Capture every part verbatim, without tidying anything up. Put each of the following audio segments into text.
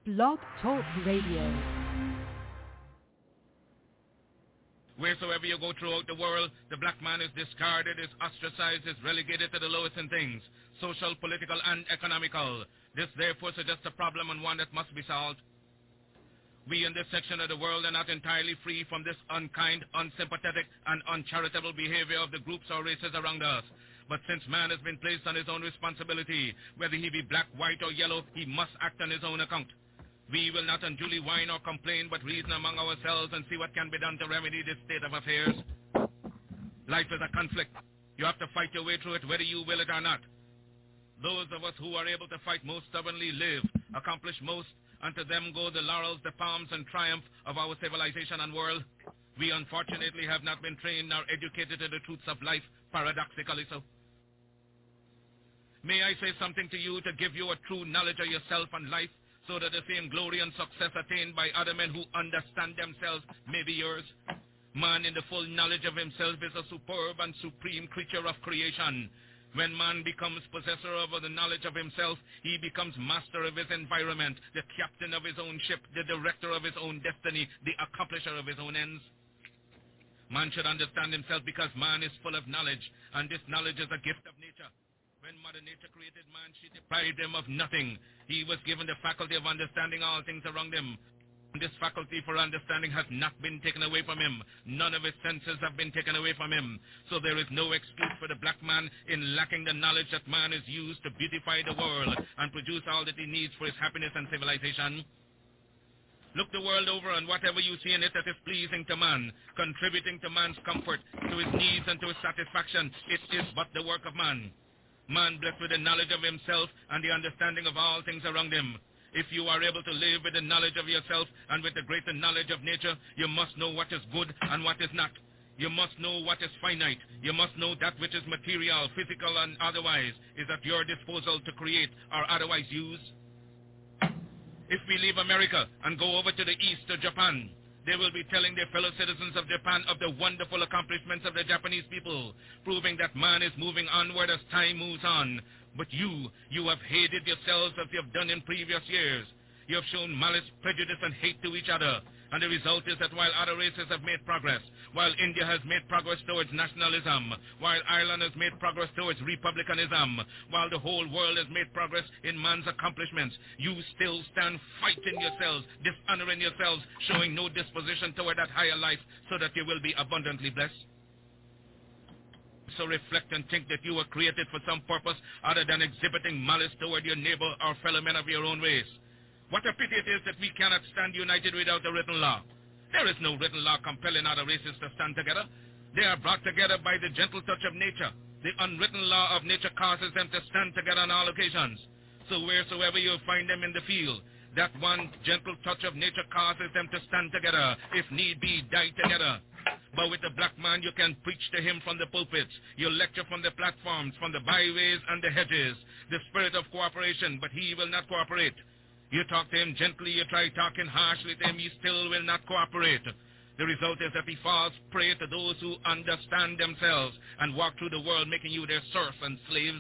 Blog Talk Radio. Wheresoever you go throughout the world, the black man is discarded, is ostracized, is relegated to the lowest in things, social, political, and economical. This therefore suggests a problem and one that must be solved. We in this section of the world are not entirely free from this unkind, unsympathetic, and uncharitable behavior of the groups or races around us. But since man has been placed on his own responsibility, whether he be black, white, or yellow, he must act on his own account. We will not unduly whine or complain, but reason among ourselves and see what can be done to remedy this state of affairs. Life is a conflict. You have to fight your way through it whether you will it or not. Those of us who are able to fight most stubbornly live, accomplish most, and to them go the laurels, the palms, and triumph of our civilization and world. We unfortunately have not been trained nor educated to the truths of life, paradoxically so. May I say something to you to give you a true knowledge of yourself and life, so that the same glory and success attained by other men who understand themselves may be yours. Man in the full knowledge of himself is a superb and supreme creature of creation. When man becomes possessor of the knowledge of himself, he becomes master of his environment, the captain of his own ship, the director of his own destiny, the accomplisher of his own ends. Man should understand himself because man is full of knowledge, and this knowledge is a gift of nature. When Mother Nature created man, she deprived him of nothing. He was given the faculty of understanding all things around him. This faculty for understanding has not been taken away from him. None of his senses have been taken away from him. So there is no excuse for the black man in lacking the knowledge that man is used to beautify the world and produce all that he needs for his happiness and civilization. Look the world over, and whatever you see in it that is pleasing to man, contributing to man's comfort, to his needs and to his satisfaction, it is but the work of man. Man blessed with the knowledge of himself and the understanding of all things around him. If you are able to live with the knowledge of yourself and with the greater knowledge of nature, you must know what is good and what is not. You must know what is finite. You must know that which is material, physical, and otherwise is at your disposal to create or otherwise use. If we leave America and go over to the east to Japan, they will be telling their fellow citizens of Japan of the wonderful accomplishments of the Japanese people, proving that man is moving onward as time moves on. But you, you have hated yourselves as you have done in previous years. You have shown malice, prejudice, and hate to each other. And the result is that while other races have made progress, while India has made progress towards nationalism, while Ireland has made progress towards republicanism, while the whole world has made progress in man's accomplishments, you still stand fighting yourselves, dishonoring yourselves, showing no disposition toward that higher life so that you will be abundantly blessed. So reflect and think that you were created for some purpose other than exhibiting malice toward your neighbor or fellow men of your own race. What a pity it is that we cannot stand united without a written law. There is no written law compelling other races to stand together. They are brought together by the gentle touch of nature. The unwritten law of nature causes them to stand together on all occasions. So wheresoever you find them in the field, that one gentle touch of nature causes them to stand together, if need be, die together. But with the black man, you can preach to him from the pulpits. You lecture from the platforms, from the byways and the hedges. The spirit of cooperation, but he will not cooperate. You talk to him gently, you try talking harshly to him, he still will not cooperate. The result is that he falls prey to those who understand themselves and walk through the world making you their serfs and slaves.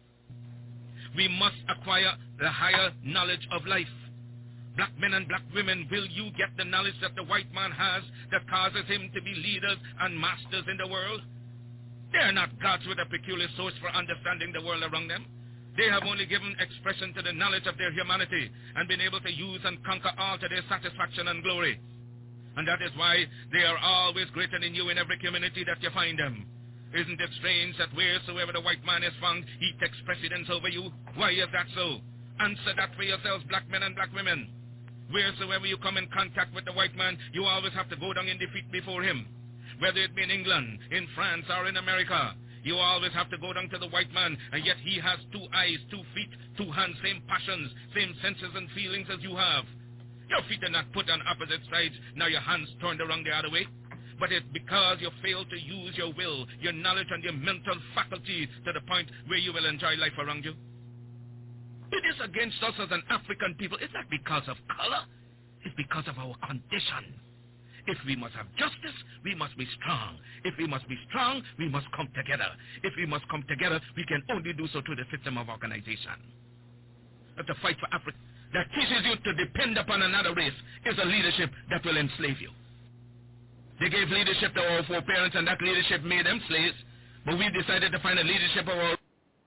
We must acquire the higher knowledge of life. Black men and black women, will you get the knowledge that the white man has that causes him to be leaders and masters in the world? They are not gods with a peculiar source for understanding the world around them. They have only given expression to the knowledge of their humanity and been able to use and conquer all to their satisfaction and glory. And that is why they are always greater than you in every community that you find them. Isn't it strange that wheresoever the white man is found, he takes precedence over you? Why is that so? Answer that for yourselves, black men and black women. Wheresoever you come in contact with the white man, you always have to go down in defeat before him. Whether it be in England, in France, or in America, you always have to go down to the white man, and yet he has two eyes, two feet, two hands, same passions, same senses and feelings as you have. Your feet are not put on opposite sides, now your hands turned around the other way. But it's because you fail to use your will, your knowledge, and your mental faculty to the point where you will enjoy life around you. It is against us as an African people. It's not because of color. It's because of our condition. If we must have justice, we must be strong. If we must be strong, we must come together. If we must come together, we can only do so through the system of organization. That's a fight for Africa that teaches you to to depend upon another race is a leadership that will enslave you. They gave leadership to our foreparents, and that leadership made them slaves. But we decided to find a leadership of our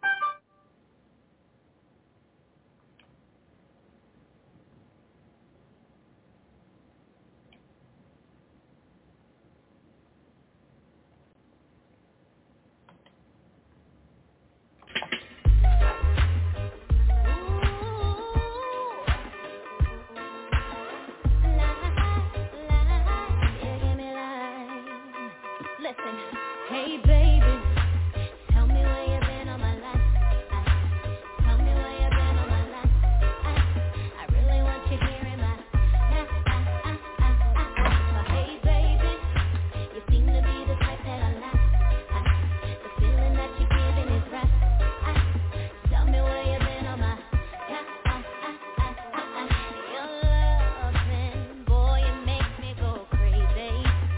Hey baby, tell me where you've been all my life. Tell me where you've been all my life. I really want you here in my life. Hey baby, you seem to be the type that I like. The feeling that you're giving is right. Tell me where you've been all my life. Your loving, boy, it makes me go crazy.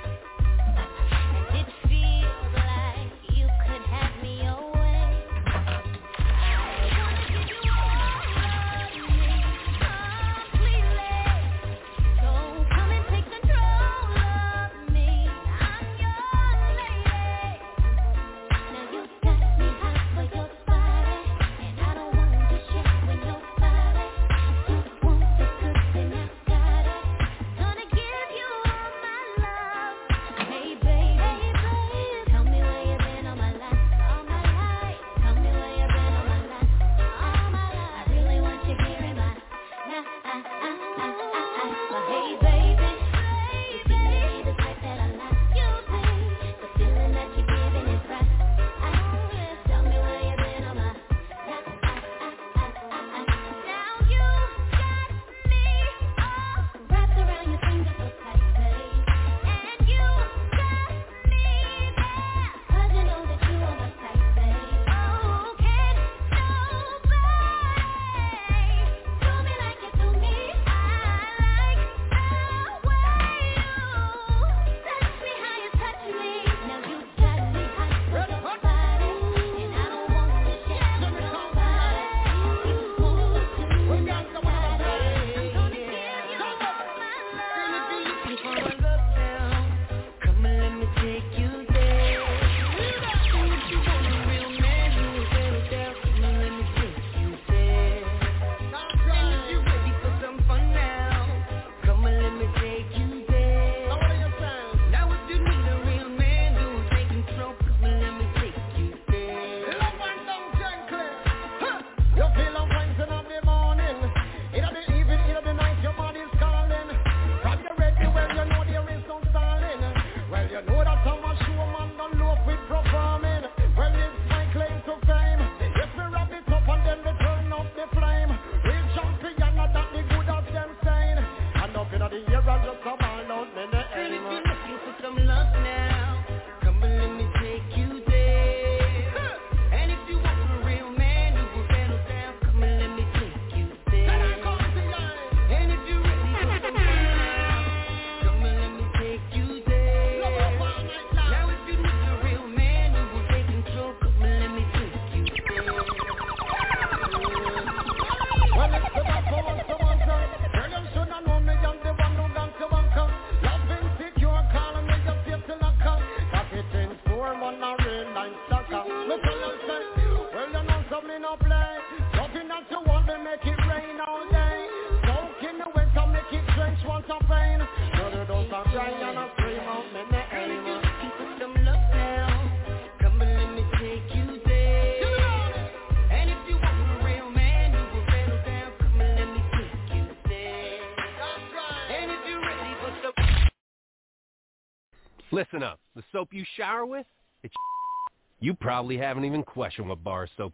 Listen up. The soap you shower with, it's you probably haven't even questioned what bar soap.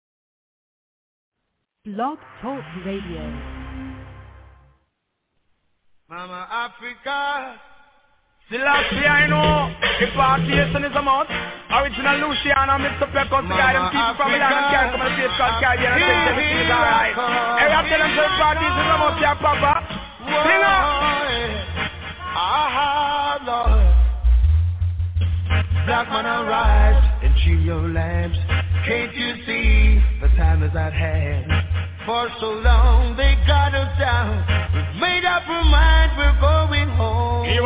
Blog Talk Radio. Mama Africa, Selassie I know, the participation is a month. Original Luciano, Mister Pecos, the guy them people from Milan and can't come to the place called Caribbean and think everything is alright. Hey, I'm telling them the parties is a month, yeah, Papa. Sing up! Ah, Lord. Black man arise and cheer your lamps. Can't you see the time is at hand? For so long they got us down.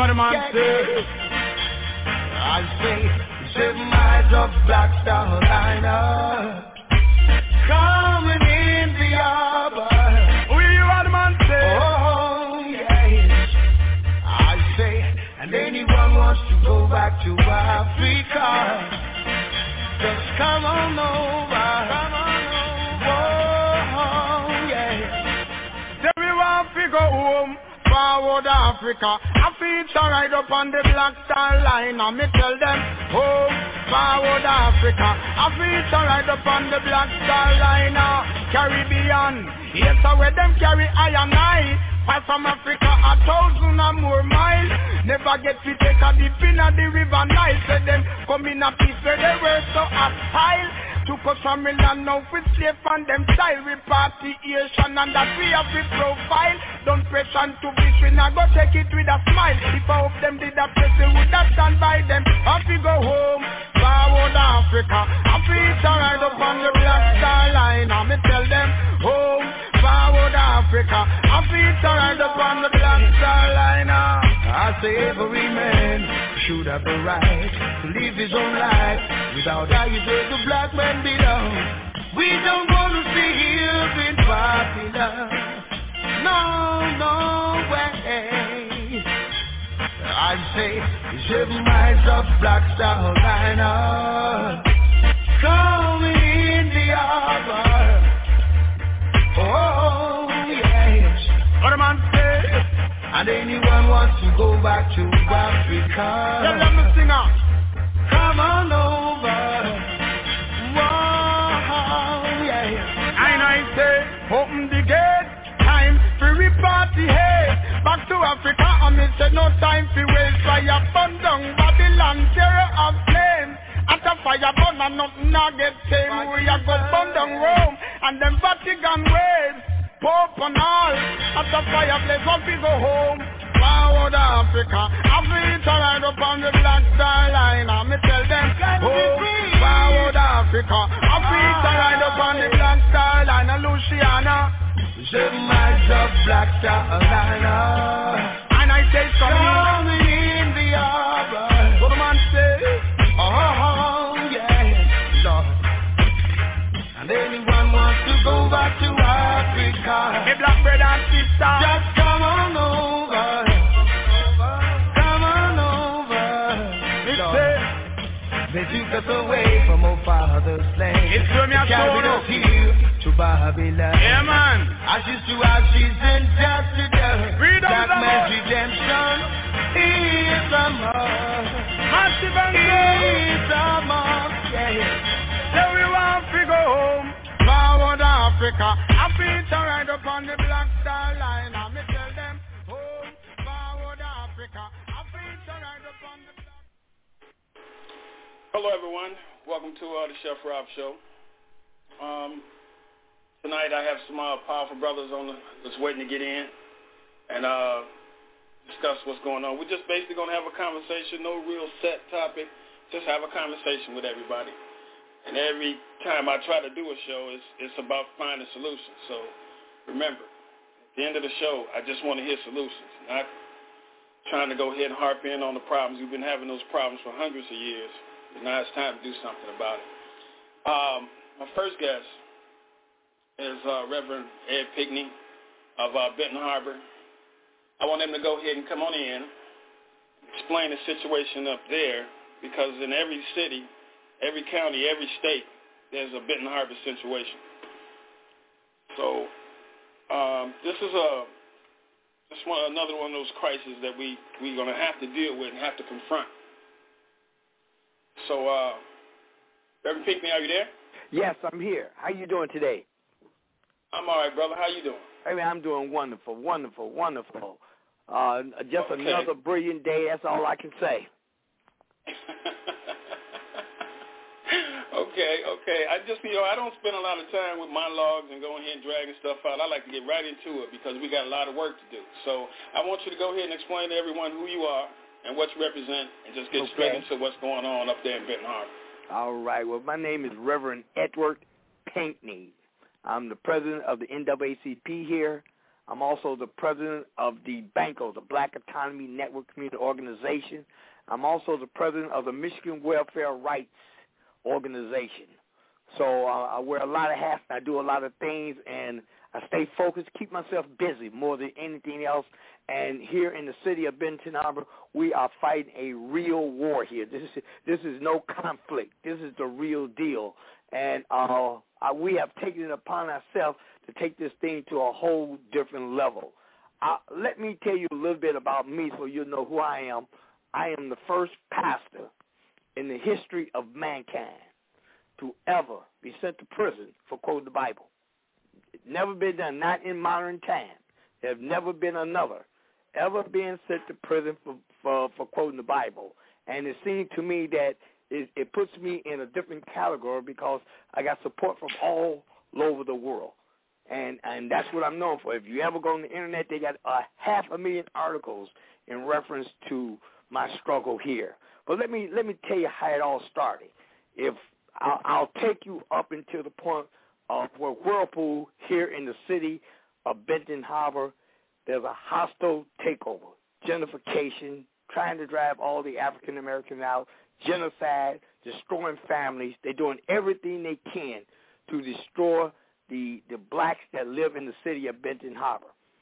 What a man yeah, say. I say, seven miles of Black Star Liner coming in the harbor. Who you what a man say? Oh, yes. I say, and anyone wants to go back to Africa, just come on over. Come on over. Oh, yeah. Say we want to go home. Forward Africa, I feature right up on the Black Star Line, and me tell them, home, forward Africa, I feature right up on the Black Star Line, uh, Caribbean, yes, I where them carry I and I, pass from Africa a thousand or more miles, never get to take a dip in the river Nile, say them come in a piece where they were so hostile. Took us from Milan now with slave and them style repatriation, and that we have the profile. Don't pressure to be we not go take it with a smile. If I hope them did a press, we would have stand by them. Have to go home, forward Africa. Have to eat a ride up on the Black Star Line. And me tell them, home, forward Africa. Have to eat a ride up on the Black Star Line. I say every man should have the right to live his own life without how you say the black man belong. We don't want to see him in popular. No, no way. I say seven miles of Black Star Liner coming in the harbor. Oh, yes. What a man say. And anyone wants to go back to Africa, Tell them the singer. come on over. Whoa, yeah. And I say, open the gate, time for reparty, hey. Back to Africa, and me say no time for waste. Fire burn down Babylon, terror of flames. At a fire burn and nothing not get tame. We a go burn down Rome, and them Vatican waves. Pope and all, at the fireplace, one we go home. Forward Africa, Africa right up on the Black Star Line. And me tell them, oh, forward Africa, Africa right up on the Black Star Line. And Luciana, seven miles of Black Star Liner, and I say coming in the harbor. What the man say? Oh, yeah, Lord. And anyone wants to go back to Africa, Hey, black brother and sister, just come on over. Come on over. Lord. They took us away from our father's land. it's from your Carried soul. us here to Babylon. Yeah, man. Ashes to ashes and dust to dust. Freedom Black is a man's must. redemption is a must. Massive and Is a must, yeah. so we want to go home. Forward Africa, Africa right up on the Black Star Line. And me tell them, home, forward Africa, Africa right up on the Black. Hello, everyone. Welcome to uh, the Chef Rob Show. Um, tonight I have some uh, powerful brothers on the, that's waiting to get in and uh, discuss what's going on. We're just basically going to have a conversation, no real set topic, just have a conversation with everybody. And every time I try to do a show, it's, it's about finding solutions. So remember, at the end of the show, I just want to hear solutions, not trying to go ahead and harp in on the problems. We've been having those problems for hundreds of years. But now it's time to do something about it. Um, my first guest is uh, Reverend Ed Pinckney of uh, Benton Harbor. I want him to go ahead and come on in, explain the situation up there, because in every city, every county, every state, there's a Benton Harbor situation. So um, this is a just one another one of those crises that we we're going to have to deal with and have to confront. So, uh, Reverend Pinckney, are you there? Yes, I'm here. How you doing today? I'm all right, brother. How you doing? I mean, I'm doing wonderful, wonderful, wonderful. Uh, just Okay. another brilliant day. That's all I can say. okay, okay. I just, you know, I don't spend a lot of time with monologues and going here and dragging stuff out. I like to get right into it because we got a lot of work to do. So I want you to go ahead and explain to everyone who you are and what you represent and just get Okay. straight into what's going on up there in Benton Harbor. All right. Well, my name is Reverend Edward Pinckney. I'm the president of the N double A C P here. I'm also the president of the BANCO, the Black Autonomy Network Community Organization. I'm also the president of the Michigan Welfare Rights Organization. So uh, I wear a lot of hats. I do a lot of things, and I stay focused, keep myself busy more than anything else. And here in the city of Benton Harbor, we are fighting a real war here. This is this is no conflict. This is the real deal. And uh, we have taken it upon ourselves to take this thing to a whole different level. Uh, let me tell you a little bit about me so you'll know who I am. I am the first pastor in the history of mankind to ever be sent to prison for quoting the Bible. It's never been done, not in modern time. There have never been another ever being sent to prison for, for, for quoting the Bible. And it seemed to me that it, it puts me in a different category because I got support from all over the world. And and that's what I'm known for. If you ever go on the Internet, they got a half a million articles in reference to my struggle here. But let me let me tell you how it all started. If I'll, I'll take you up until the point of where Whirlpool here in the city of Benton Harbor, there's a hostile takeover, gentrification, trying to drive all the African Americans out, genocide, destroying families. They're doing everything they can to destroy the, the blacks that live in the city of Benton Harbor.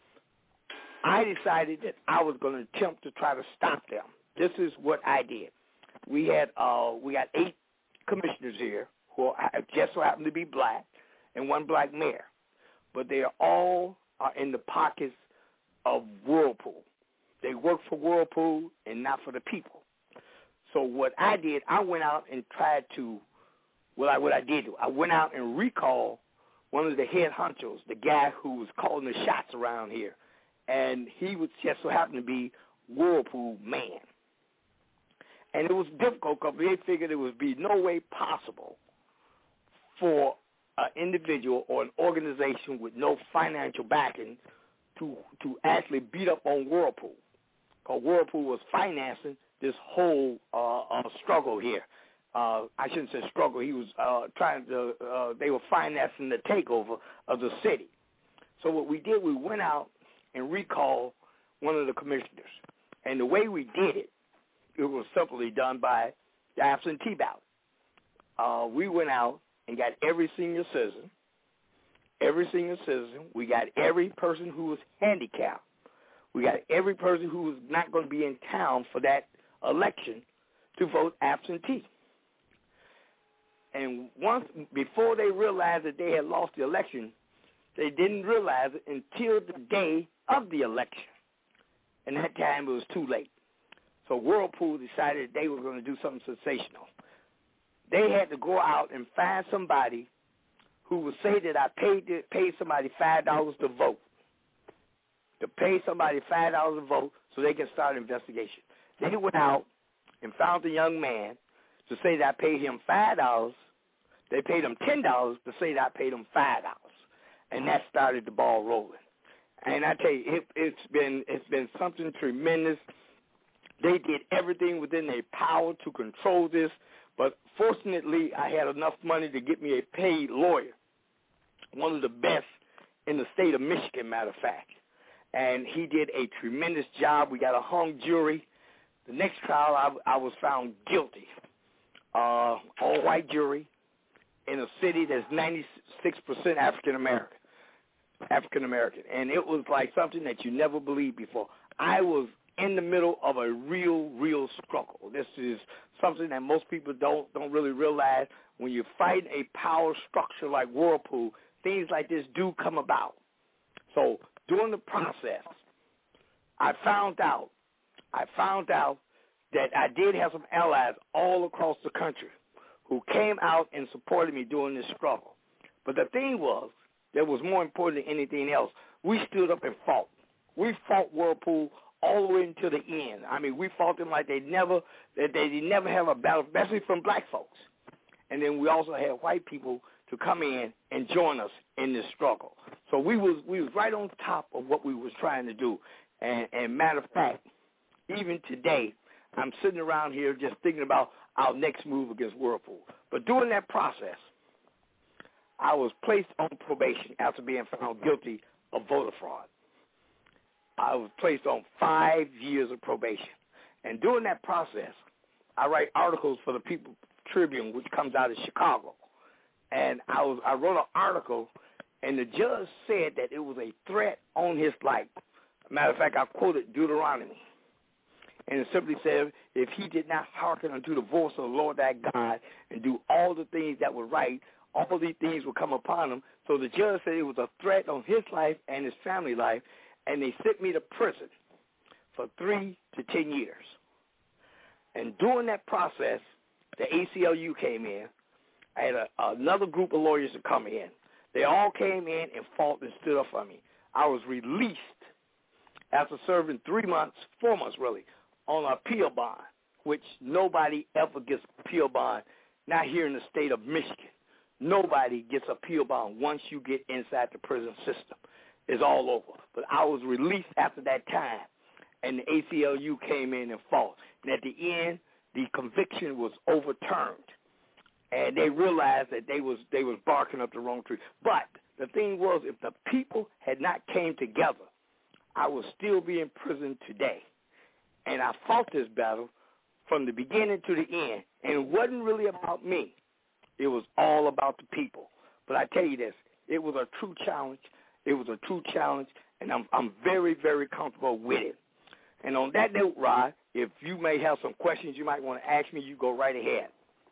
I decided that I was going to attempt to try to stop them. This is what I did. We had uh, we got eight commissioners here who just so happen to be black and one black mayor, but they are all are in the pockets of Whirlpool. They work for Whirlpool and not for the people. So what I did, I went out and tried to, well, I, what I did, I went out and recalled one of the head honchos, the guy who was calling the shots around here, and he was just so happened to be Whirlpool man. And it was difficult because they figured it would be no way possible for an individual or an organization with no financial backing to to actually beat up on Whirlpool, because Whirlpool was financing this whole uh, uh, struggle here. Uh, I shouldn't say struggle. He was uh, trying to, uh, they were financing the takeover of the city. So what we did, we went out and recalled one of the commissioners. And the way we did it, it was simply done by the absentee ballot. Uh, we went out and got every senior citizen, every senior citizen. We got every person who was handicapped. We got every person who was not going to be in town for that election to vote absentee. And once, before they realized that they had lost the election, they didn't realize it until the day of the election. And that time it was too late. So Whirlpool decided they were going to do something sensational. They had to go out and find somebody who would say that I paid paid somebody five dollars to vote, to pay somebody five dollars to vote so they can start an investigation. They went out and found the young man to say that I paid him five dollars. They paid him ten dollars to say that I paid him five dollars. And that started the ball rolling. And I tell you, it, it's been it's been something tremendous. They did everything within their power to control this, but fortunately I had enough money to get me a paid lawyer, one of the best in the state of Michigan, matter of fact. And he did a tremendous job. We got a hung jury. The next trial, I, I was found guilty. Uh, all-white jury in a city that's ninety-six percent African-American. African-American. And it was like something that you never believed before. I was in the middle of a real, real struggle. This is something that most people don't don't really realize. When you fight a power structure like Whirlpool, things like this do come about. So during the process, I found out, I found out that I did have some allies all across the country who came out and supported me during this struggle. But the thing was, that was more important than anything else, we stood up and fought. We fought Whirlpool all the way until the end. I mean, we fought them like they never, that they did never have a battle, especially from black folks. And then we also had white people to come in and join us in this struggle. So we was we was right on top of what we was trying to do. And, and matter of fact, even today, I'm sitting around here just thinking about our next move against Whirlpool. But during that process, I was placed on probation after being found guilty of voter fraud. I was placed on five years of probation. And during that process, I write articles for the People Tribune, which comes out of Chicago. And I was I wrote an article, and the judge said that it was a threat on his life. Matter of fact, I quoted Deuteronomy. And it simply said, if he did not hearken unto the voice of the Lord thy God and do all the things that were right, all these things would come upon him. So the judge said it was a threat on his life and his family life, and they sent me to prison for three to ten years. And during that process, the A C L U came in. I had a, another group of lawyers to come in. They all came in and fought and stood up for me. I was released after serving three months, four months really, on an appeal bond, which nobody ever gets appeal bond, not here in the state of Michigan. Nobody gets appeal bond once you get inside the prison system. It's all over. But I was released after that time, and the A C L U came in and fought. And at the end, the conviction was overturned, and they realized that they was they was barking up the wrong tree. But the thing was, if the people had not came together, I would still be in prison today. And I fought this battle from the beginning to the end, and it wasn't really about me. It was all about the people. But I tell you this, it was a true challenge. It was a true challenge, and I'm I'm very, very comfortable with it. And on that note, Rod, if you may have some questions you might want to ask me, you go right ahead.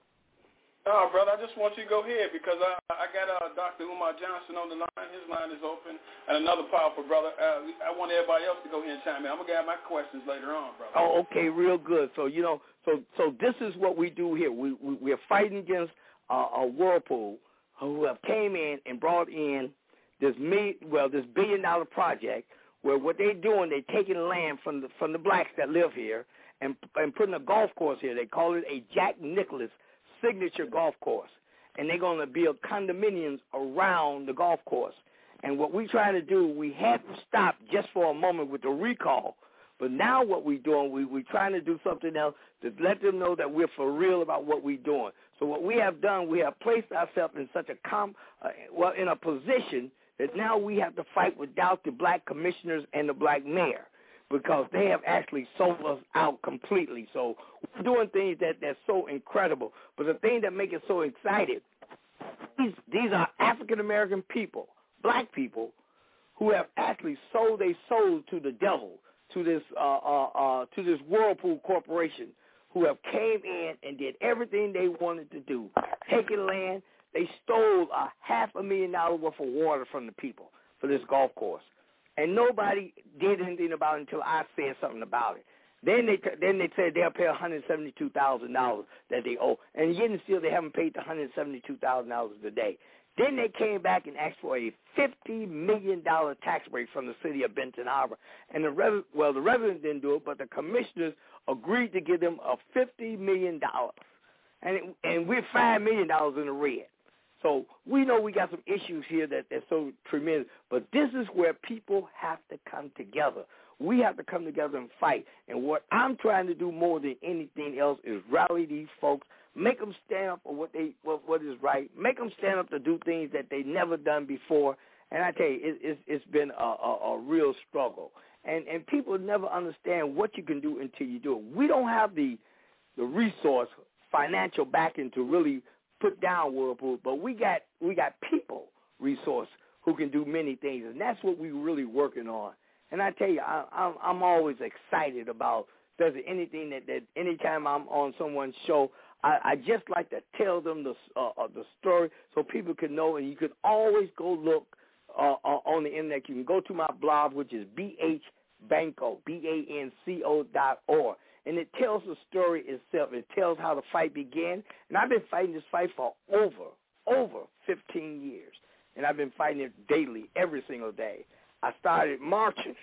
Oh, brother, I just want you to go ahead because I I got uh, Doctor Umar Johnson on the line. His line is open. And another powerful brother. Uh, I want everybody else to go ahead and chime in. I'm going to get my questions later on, brother. Oh, okay, real good. So, you know, so so this is what we do here. We, we, we're fighting against uh, a Whirlpool who have came in and brought in this, million, well, this billion-dollar project where what they're doing, they're taking land from the, from the blacks that live here and, and putting a golf course here. They call it a Jack Nicklaus signature golf course, and they're going to build condominiums around the golf course. And what we're trying to do, we had to stop just for a moment with the recall, but now what we're doing, we, we're trying to do something else to let them know that we're for real about what we're doing. So what we have done, we have placed ourselves in such a com, uh, well, in a position that now we have to fight without the black commissioners and the black mayor, because they have actually sold us out completely. So we're doing things that, that's so incredible. But the thing that makes it so exciting, these, these are African-American people, black people, who have actually sold their souls to the devil, to this uh, uh, uh, to this Whirlpool Corporation, who have came in and did everything they wanted to do, taking land. They stole a half a million dollars worth of water from the people for this golf course. And nobody did anything about it until I said something about it. Then they then they said they'll pay one hundred seventy-two thousand dollars that they owe. And yet and still they haven't paid the one hundred seventy-two thousand dollars today. Then they came back and asked for a fifty million dollars tax break from the city of Benton Harbor. And the res- well, the residents didn't do it, but the commissioners agreed to give them a fifty million dollars. And, it, and we're five million dollars in the red. So we know we got some issues here that that's so tremendous, but this is where people have to come together. We have to come together and fight. And what I'm trying to do more than anything else is rally these folks, make them stand up for what they what, what is right, make them stand up to do things that they never done before. And I tell you, it, it's, it's been a, a, a real struggle. And and people never understand what you can do until you do it. We don't have the the resource, financial backing to really put down Whirlpool, but we got we got people resource who can do many things, and that's what we're really working on. And I tell you, I, I'm, I'm always excited about does it anything that, that anytime I'm on someone's show, I, I just like to tell them the uh, uh, the story so people can know, and you can always go look uh, uh, on the internet. You can go to my blog, which is B H Banco, B A N C O dot org. And it tells the story itself. It tells how the fight began. And I've been fighting this fight for over, over fifteen years. And I've been fighting it daily, every single day. I started marching.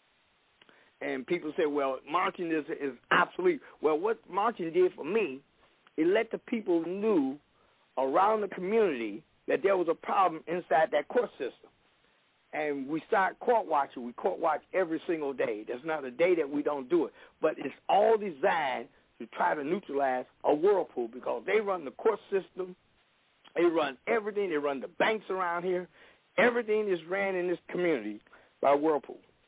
And people say, well, marching is, is obsolete. Well, what marching did for me, it let the people know around the community that there was a problem inside that court system. And we start court watching. We court watch every single day. There's not a day that we don't do it. But it's all designed to try to neutralize a Whirlpool because they run the court system. They run everything. They run the banks around here. Everything is ran in this community by Whirlpool.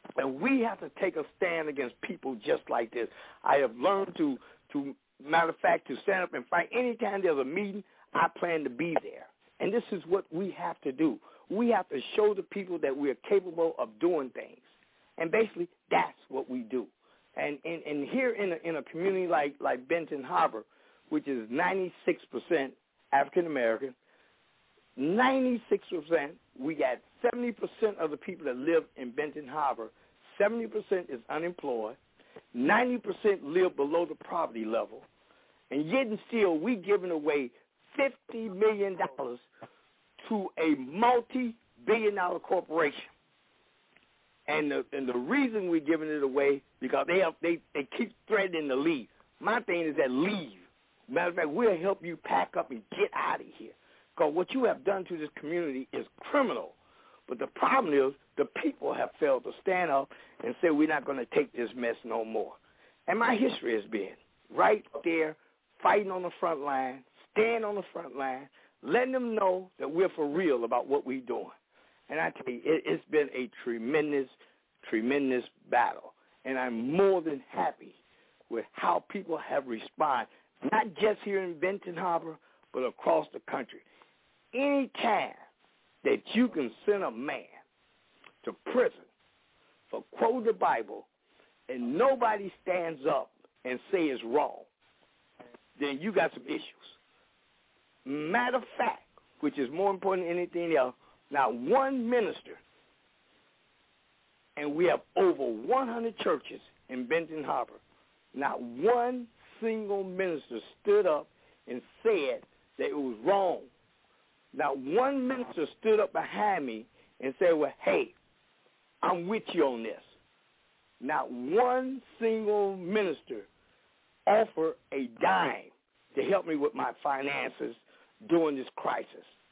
And we have to take a stand against people just like this. I have learned to, to matter of fact, to stand up and fight. Anytime there's a meeting, I plan to be there. And this is what we have to do. We have to show the people that we are capable of doing things. And basically, that's what we do. And and, and here in a, in a community like, like Benton Harbor, which is ninety-six percent African-American, ninety-six percent, we got seventy percent of the people that live in Benton Harbor, seventy percent is unemployed, ninety percent live below the poverty level, and yet and still we giving away fifty million dollars to a multi-billion dollar corporation. And the, and the reason we're giving it away, because they have, they, they keep threatening to leave. My thing is that leave. Matter of fact, we'll help you pack up and get out of here. Because what you have done to this community is criminal. But the problem is the people have failed to stand up and say we're not going to take this mess no more. And my history has been right there, fighting on the front line, staying on the front line, letting them know that we're for real about what we're doing. And I tell you, it, it's been a tremendous, tremendous battle. And I'm more than happy with how people have responded, not just here in Benton Harbor, but across the country. Any time that you can send a man to prison for quoting the Bible and nobody stands up and say it's wrong, then you got some issues. Matter of fact, which is more important than anything else, not one minister, and we have over one hundred churches in Benton Harbor, not one single minister stood up and said that it was wrong. Not one minister stood up behind me and said, well, hey, I'm with you on this. Not one single minister offered a dime to help me with my finances during this crisis.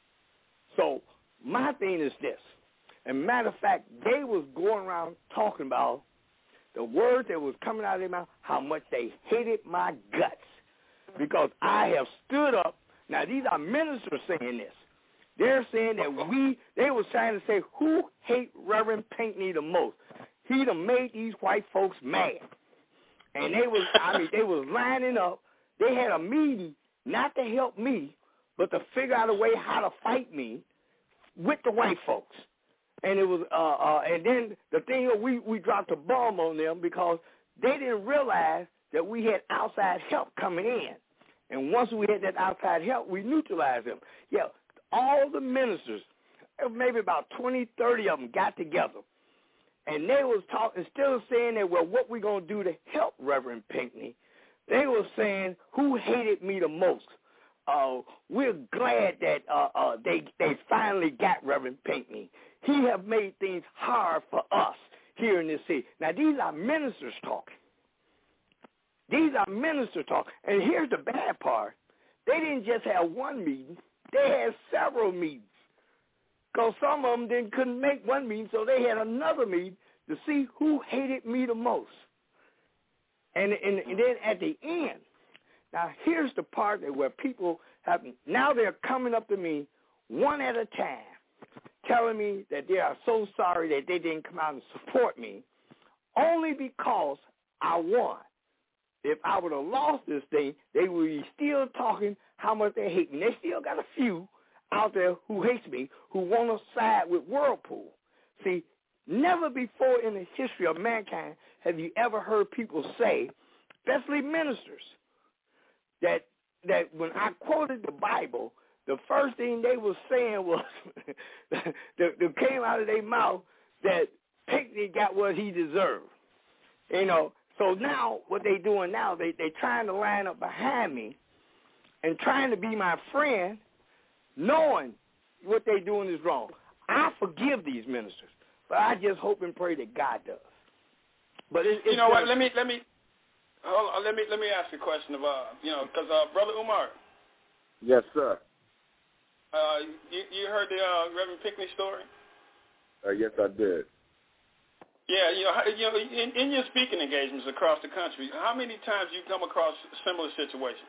So my thing is this. And matter of fact, they was going around talking about the words that was coming out of their mouth, how much they hated my guts. Because I have stood up. Now, these are ministers saying this. They're saying that we, they was trying to say, who hate Reverend Pinckney the most? He done made these white folks mad. And they was, I mean, they was lining up. They had a meeting not to help me, but to figure out a way how to fight me with the white folks. And it was, uh, uh, and then the thing is, we, we dropped a bomb on them because they didn't realize that we had outside help coming in. And once we had that outside help, we neutralized them. Yeah, all the ministers, maybe about twenty, thirty of them got together. And they was talking, instead of saying that, well, what we going to do to help Reverend Pinckney, they were saying, who hated me the most? Uh, we're glad that uh, uh, they they finally got Reverend Pinckney. He have made things hard for us here in this city. Now, these are ministers talking. These are ministers talking. And here's the bad part. They didn't just have one meeting. They had several meetings. Because some of them didn't couldn't make one meeting, so they had another meeting to see who hated me the most. And, and, and then at the end, now here's the part that where people have, now they're coming up to me one at a time, telling me that they are so sorry that they didn't come out and support me, only because I won. If I would have lost this thing, they would be still talking how much they hate me. They still got a few out there who hates me, who want to side with Whirlpool. See, never before in the history of mankind have you ever heard people say, especially ministers, that that when I quoted the Bible, the first thing they were saying was, that, that came out of their mouth, that Pinckney got what he deserved. You know, so now what they doing now, they they trying to line up behind me and trying to be my friend, knowing what they doing is wrong. I forgive these ministers, but I just hope and pray that God does. But it, you know what? Let me let me hold on, let me let me ask a question about you know because uh, Brother Umar. Yes, sir. Uh, you you heard the uh, Reverend Pinckney story? Uh, yes, I did. Yeah, you know, you know, in, in your speaking engagements across the country, how many times you come across similar situations?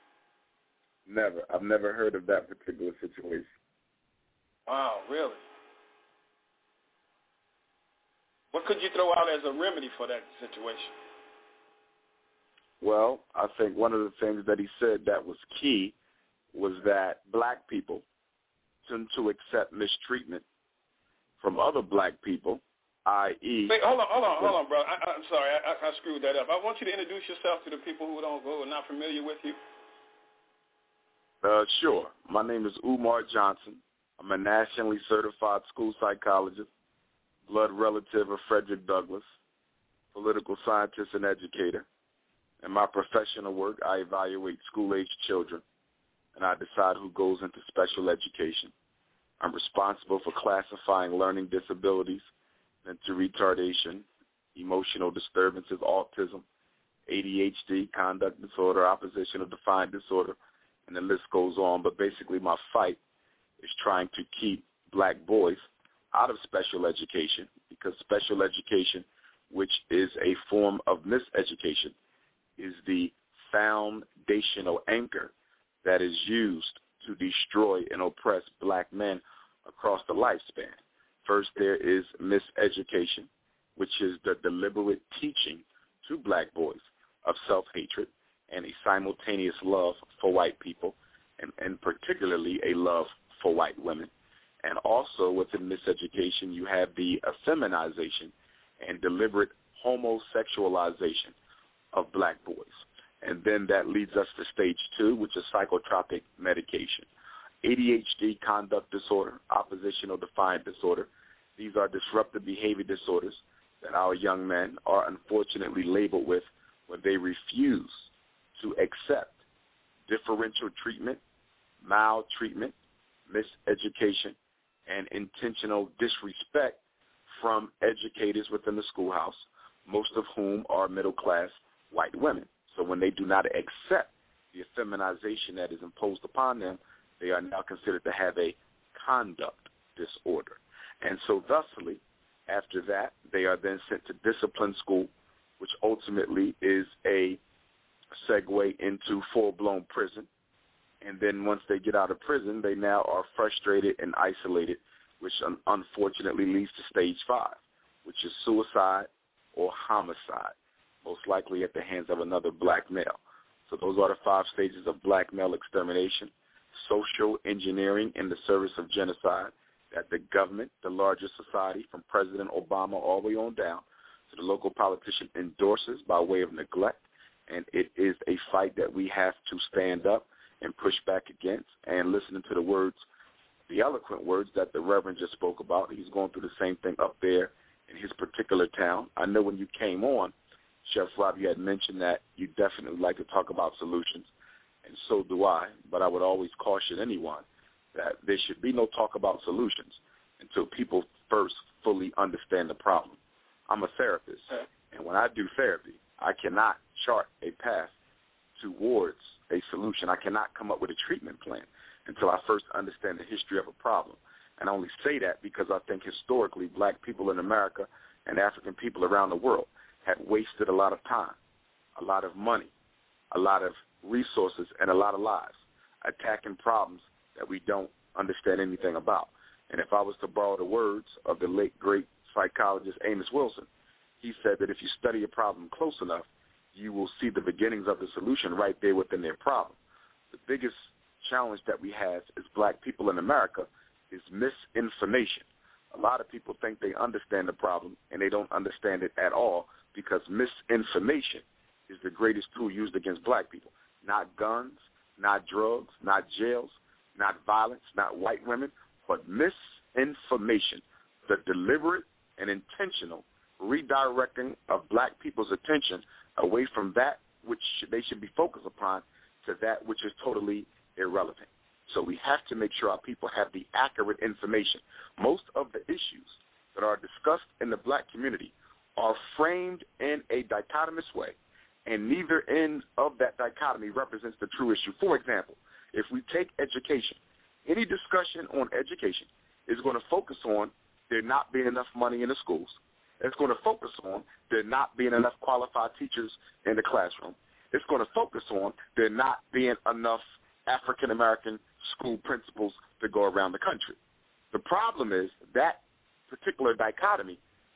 Never. I've never heard of that particular situation. Wow, really? What could you throw out as a remedy for that situation? Well, I think one of the things that he said that was key was that black people tend to accept mistreatment from other black people, that is. Wait, hold on, hold on, hold on, bro. I, I'm sorry, I, I screwed that up. I want you to introduce yourself to the people who don't who are not familiar with you. Uh, sure. My name is Umar Johnson. I'm a nationally certified school psychologist, blood relative of Frederick Douglass, political scientist and educator. In my professional work, I evaluate school-age children, and I decide who goes into special education. I'm responsible for classifying learning disabilities into retardation, emotional disturbances, autism, A D H D, conduct disorder, oppositional defiant disorder, and the list goes on. But basically my fight is trying to keep black boys out of special education, because special education, which is a form of miseducation, is the foundational anchor that is used to destroy and oppress black men across the lifespan. First, there is miseducation, which is the deliberate teaching to black boys of self-hatred and a simultaneous love for white people, and, and particularly a love for white women. And also within miseducation, you have the effeminization and deliberate homosexualization of black boys. And then that leads us to stage two, which is psychotropic medication. A D H D, conduct disorder, oppositional defiant disorder. These are disruptive behavior disorders that our young men are unfortunately labeled with when they refuse to accept differential treatment, maltreatment, miseducation, and intentional disrespect from educators within the schoolhouse, most of whom are middle-class white women. So when they do not accept the effeminization that is imposed upon them, they are now considered to have a conduct disorder. And so thusly, after that, they are then sent to discipline school, which ultimately is a segue into full-blown prison. And then once they get out of prison, they now are frustrated and isolated, which un- unfortunately leads to stage five, which is suicide or homicide, most likely at the hands of another black male. So those are the five stages of black male extermination: social engineering in the service of genocide, that the government, the larger society, from President Obama all the way on down to the local politician, endorses by way of neglect. And it is a fight that we have to stand up and push back against. And listening to the words, the eloquent words that the Reverend just spoke about, he's going through the same thing up there in his particular town. I know when you came on, Chef Rob, you had mentioned that you definitely like to talk about solutions, and so do I. But I would always caution anyone that there should be no talk about solutions until people first fully understand the problem. I'm a therapist, and when I do therapy, I cannot chart a path towards a solution. I cannot come up with a treatment plan until I first understand the history of a problem. And I only say that because I think historically black people in America and African people around the world have wasted a lot of time, a lot of money, a lot of resources, and a lot of lives attacking problems that we don't understand anything about. And if I was to borrow the words of the late, great psychologist Amos Wilson, he said that if you study a problem close enough, you will see the beginnings of the solution right there within their problem. The biggest challenge that we have as black people in America is misinformation. A lot of people think they understand the problem, and they don't understand it at all, because misinformation is the greatest tool used against black people. Not guns, not drugs, not jails, not violence, not white women, but misinformation, the deliberate and intentional redirecting of black people's attention away from that which they should be focused upon to that which is totally irrelevant. So we have to make sure our people have the accurate information. Most of the issues that are discussed in the black community are framed in a dichotomous way, and neither end of that dichotomy represents the true issue. For example, if we take education, any discussion on education is going to focus on there not being enough money in the schools. It's going to focus on there not being enough qualified teachers in the classroom. It's going to focus on there not being enough African-American school principals to go around the country. The problem is that particular dichotomy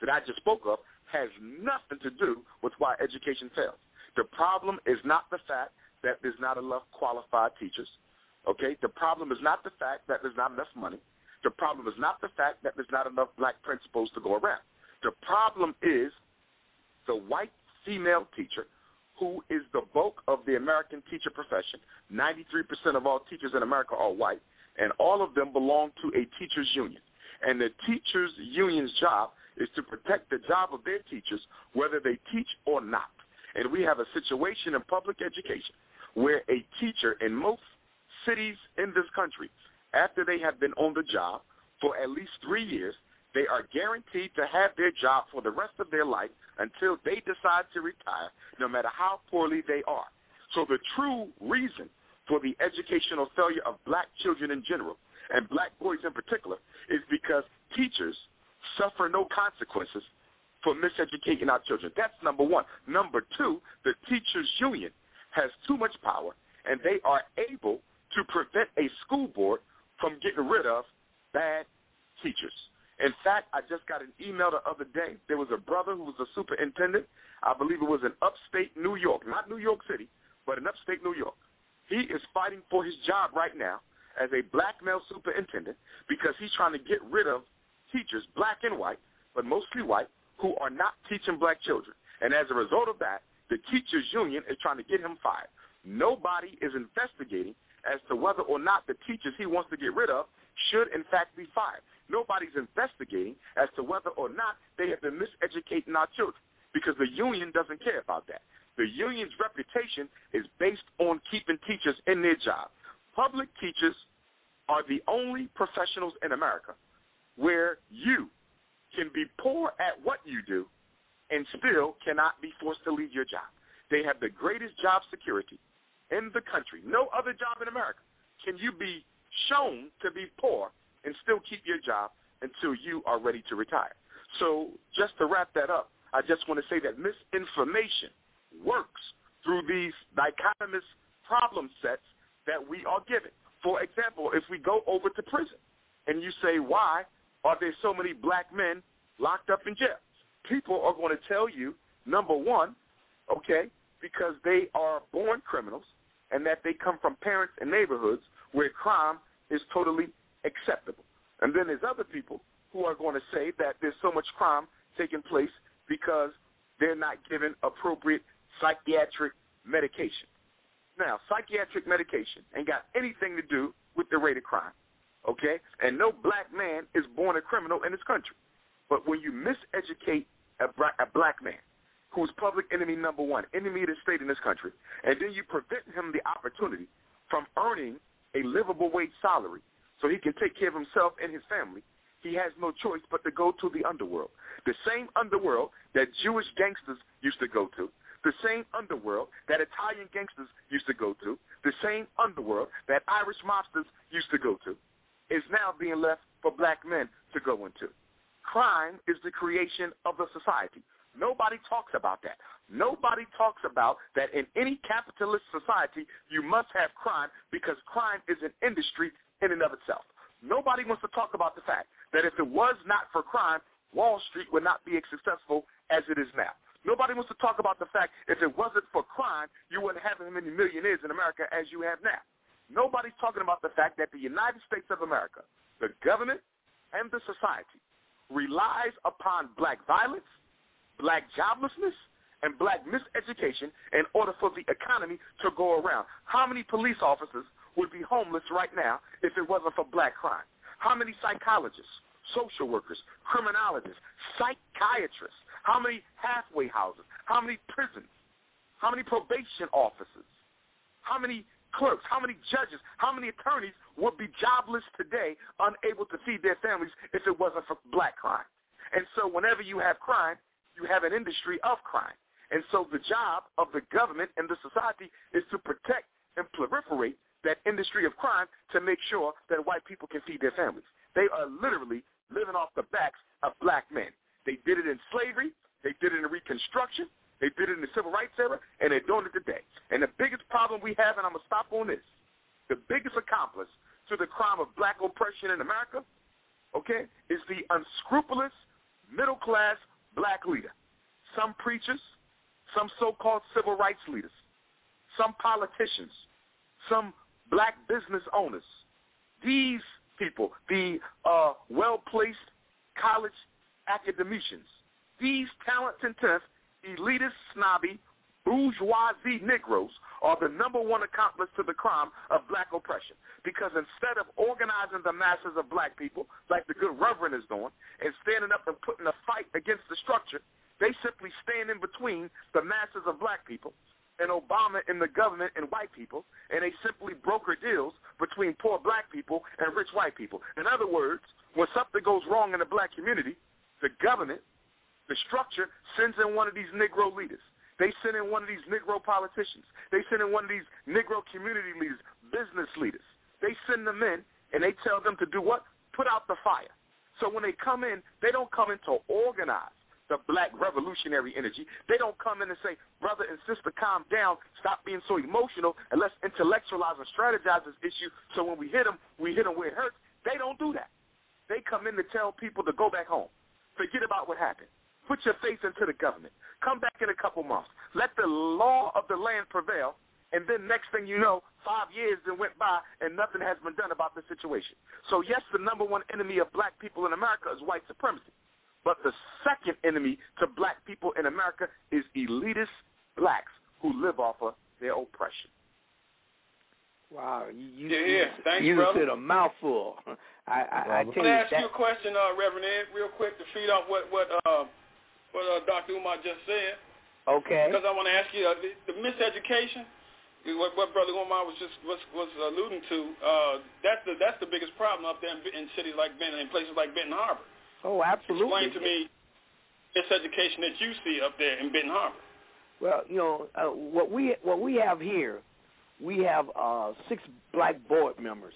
that I just spoke of has nothing to do with why education fails. The problem is not the fact that there's not enough qualified teachers, okay? The problem is not the fact that there's not enough money. The problem is not the fact that there's not enough black principals to go around. The problem is the white female teacher, who is the bulk of the American teacher profession. ninety-three percent of all teachers in America are white, and all of them belong to a teachers union. And the teachers union's job is to protect the job of their teachers, whether they teach or not. And we have a situation in public education where a teacher in most cities in this country, after they have been on the job for at least three years, they are guaranteed to have their job for the rest of their life until they decide to retire, no matter how poorly they are. So the true reason for the educational failure of black children in general, and black boys in particular, is because teachers suffer no consequences for miseducating our children. That's number one. Number two, the teachers union has too much power, and they are able to prevent a school board from getting rid of bad teachers. In fact, I just got an email the other day. There was a brother who was a superintendent. I believe it was in upstate New York, not New York City, but in upstate New York. He is fighting for his job right now as a black male superintendent because he's trying to get rid of teachers, black and white, but mostly white, who are not teaching black children. And as a result of that, the teachers union is trying to get him fired. Nobody is investigating as to whether or not the teachers he wants to get rid of should, in fact, be fired. Nobody's investigating as to whether or not they have been miseducating our children because the union doesn't care about that. The union's reputation is based on keeping teachers in their job. Public teachers are the only professionals in America where you can be poor at what you do and still cannot be forced to leave your job. They have the greatest job security in the country. No other job in America can you be shown to be poor and still keep your job until you are ready to retire. So just to wrap that up, I just want to say that misinformation works through these dichotomous problem sets that we are given. For example, if we go over to prison and you say, why are there so many black men locked up in jail? People are going to tell you, number one, okay, because they are born criminals and that they come from parents and neighborhoods where crime is totally acceptable. And then there's other people who are going to say that there's so much crime taking place because they're not given appropriate psychiatric medication. Now, psychiatric medication ain't got anything to do with the rate of crime, okay? And no black man is born a criminal in this country. But when you miseducate a, bra- a black man who's public enemy number one, enemy of the state in this country, and then you prevent him the opportunity from earning a livable wage salary so he can take care of himself and his family, he has no choice but to go to the underworld. The same underworld that Jewish gangsters used to go to, the same underworld that Italian gangsters used to go to, the same underworld that Irish mobsters used to go to, is now being left for black men to go into. Crime is the creation of the society. Nobody talks about that. Nobody talks about that in any capitalist society you must have crime because crime is an industry in and of itself. Nobody wants to talk about the fact that if it was not for crime, Wall Street would not be as successful as it is now. Nobody wants to talk about the fact if it wasn't for crime, you wouldn't have as many millionaires in America as you have now. Nobody's talking about the fact that the United States of America, the government and the society, relies upon black violence, black joblessness, and black miseducation in order for the economy to go around. How many police officers would be homeless right now if it wasn't for black crime? How many psychologists, social workers, criminologists, psychiatrists, how many halfway houses, how many prisons, how many probation officers, how many clerks, how many judges, how many attorneys would be jobless today, unable to feed their families if it wasn't for black crime? And so whenever you have crime, you have an industry of crime. And so the job of the government and the society is to protect and proliferate that industry of crime to make sure that white people can feed their families. They are literally living off the backs of black men. They did it in slavery. They did it in Reconstruction. They did it in the Civil Rights era, and they're doing it today. And the biggest problem we have, and I'm going to stop on this, the biggest accomplice to the crime of black oppression in America, okay, is the unscrupulous, middle-class, black leader, some preachers, some so-called civil rights leaders, some politicians, some black business owners. These people, the uh, well-placed college academicians, these talent intensive, elitist, snobby, bourgeoisie Negroes are the number one accomplice to the crime of black oppression. Because instead of organizing the masses of black people, like the good Reverend is doing, and standing up and putting a fight against the structure, they simply stand in between the masses of black people and Obama and the government and white people, and they simply broker deals between poor black people and rich white people. In other words, when something goes wrong in the black community, the government, the structure, sends in one of these Negro leaders. They send in one of these Negro politicians. They send in one of these Negro community leaders, business leaders. They send them in, and they tell them to do what? Put out the fire. So when they come in, they don't come in to organize the black revolutionary energy. They don't come in and say, brother and sister, calm down, stop being so emotional, and let's intellectualize and strategize this issue so when we hit them, we hit them where it hurts. They don't do that. They come in to tell people to go back home. Forget about what happened. Put your faith into the government. Come back in a couple months. Let the law of the land prevail, and then next thing you know, five years then went by, and nothing has been done about the situation. So, yes, the number one enemy of black people in America is white supremacy. But the second enemy to black people in America is elitist blacks who live off of their oppression. Wow, you you, yeah, yeah. Thanks, you brother. said a mouthful. I, I, I tell I'm you gonna ask that, you a question, uh, Reverend Ed, real quick to feed off what what uh, what uh, Doctor Umar just said. Okay. Because I want to ask you uh, the, the miseducation, what, what Brother Umar was just was, was alluding to. Uh, that's the that's the biggest problem up there in, in cities like Benton, in places like Benton Harbor. Oh, absolutely. Explain to me miseducation that you see up there in Benton Harbor. Well, you know uh, what we what we have here. We have uh, six black board members,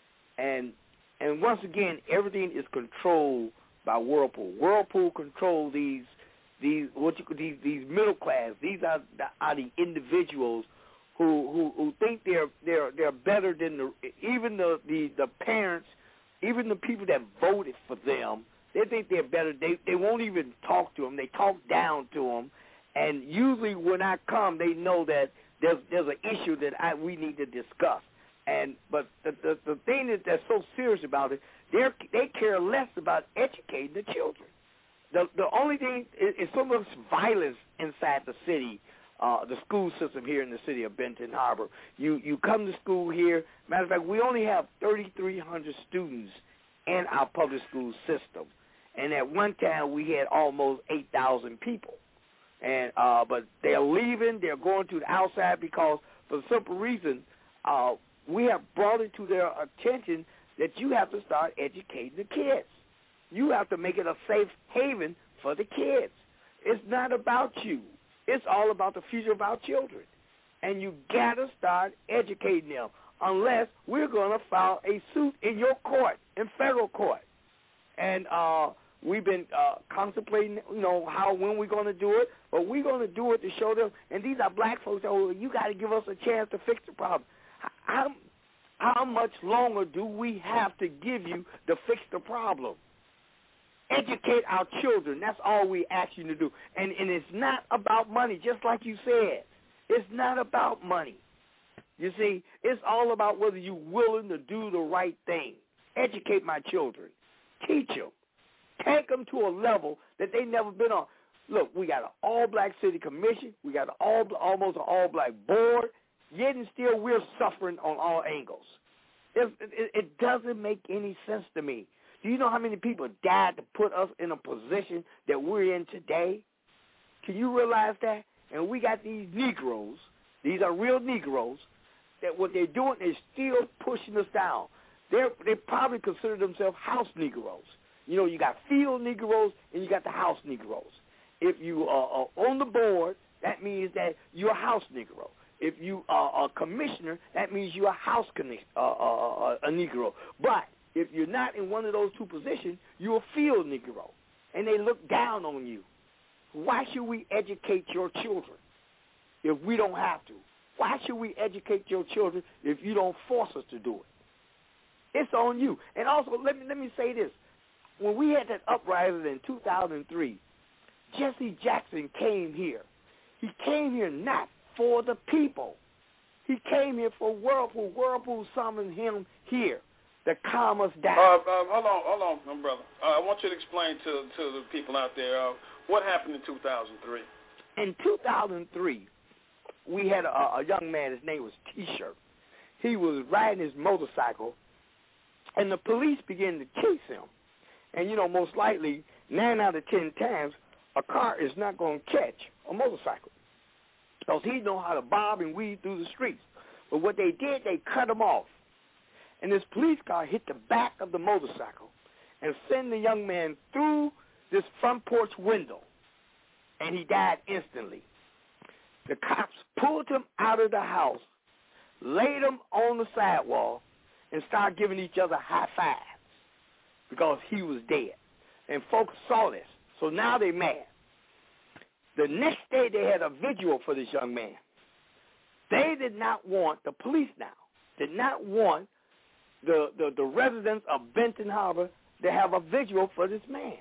and and once again, everything is controlled by Whirlpool. Whirlpool control these these what you these these middle class. These are the, are the individuals who, who who think they're they're they're better than the even the, the the parents, even the people that voted for them. They think they're better. They they won't even talk to them. They talk down to them, and usually when I come, they know that There's there's an issue that I we need to discuss, and but the the, the thing is that's so serious about it, they they care less about educating the children. The the only thing is, is so much violence inside the city, uh, the school system here in the city of Benton Harbor. You you come to school here. Matter of fact, we only have thirty-three hundred students in our public school system, and at one time we had almost eight thousand people. And uh, but they're leaving, they're going to the outside because for the simple reason uh, we have brought it to their attention that you have to start educating the kids. You have to make it a safe haven for the kids. It's not about you. It's all about the future of our children. And you got to start educating them unless we're going to file a suit in your court, in federal court. And uh We've been uh, contemplating, you know, how, when we're going to do it, but we're going to do it to show them. And these are black folks. Oh, you got to give us a chance to fix the problem. How, how much longer do we have to give you to fix the problem? Educate our children. That's all we ask you to do. And, and it's not about money, just like you said. It's not about money. You see, it's all about whether you're willing to do the right thing. Educate my children. Teach them. Take them to a level that they never been on. Look, we got an all-black city commission. We got an all, almost an all-black board. Yet and still we're suffering on all angles. It, it, it doesn't make any sense to me. Do you know how many people died to put us in a position that we're in today? Can you realize that? And we got these Negroes. These are real Negroes. That what they're doing is still pushing us down. They're, they probably consider themselves house Negroes. You know, you got field Negroes and you got the house Negroes. If you are uh, on the board, that means that you're a house Negro. If you are a commissioner, that means you're a house uh, uh, a Negro. But if you're not in one of those two positions, you're a field Negro, and they look down on you. Why should we educate your children if we don't have to? Why should we educate your children if you don't force us to do it? It's on you. And also, let me let me say this. When we had that uprising in two thousand three, Jesse Jackson came here. He came here not for the people. He came here for Whirlpool. Whirlpool summoned him here to calm us down. Uh, uh, hold on, hold on, my brother. Uh, I want you to explain to to the people out there uh, what happened in two thousand three. In two thousand three, we had a, a young man. His name was T-Shirt. He was riding his motorcycle, and the police began to chase him. And, you know, most likely, nine out of ten times, a car is not going to catch a motorcycle because he know how to bob and weave through the streets. But what they did, they cut him off. And this police car hit the back of the motorcycle and sent the young man through this front porch window, and he died instantly. The cops pulled him out of the house, laid him on the sidewalk, and started giving each other high fives because he was dead. And folks saw this, so now they mad. The next day they had a vigil for this young man. They did not want, the police now, did not want the, the, the residents of Benton Harbor to have a vigil for this man.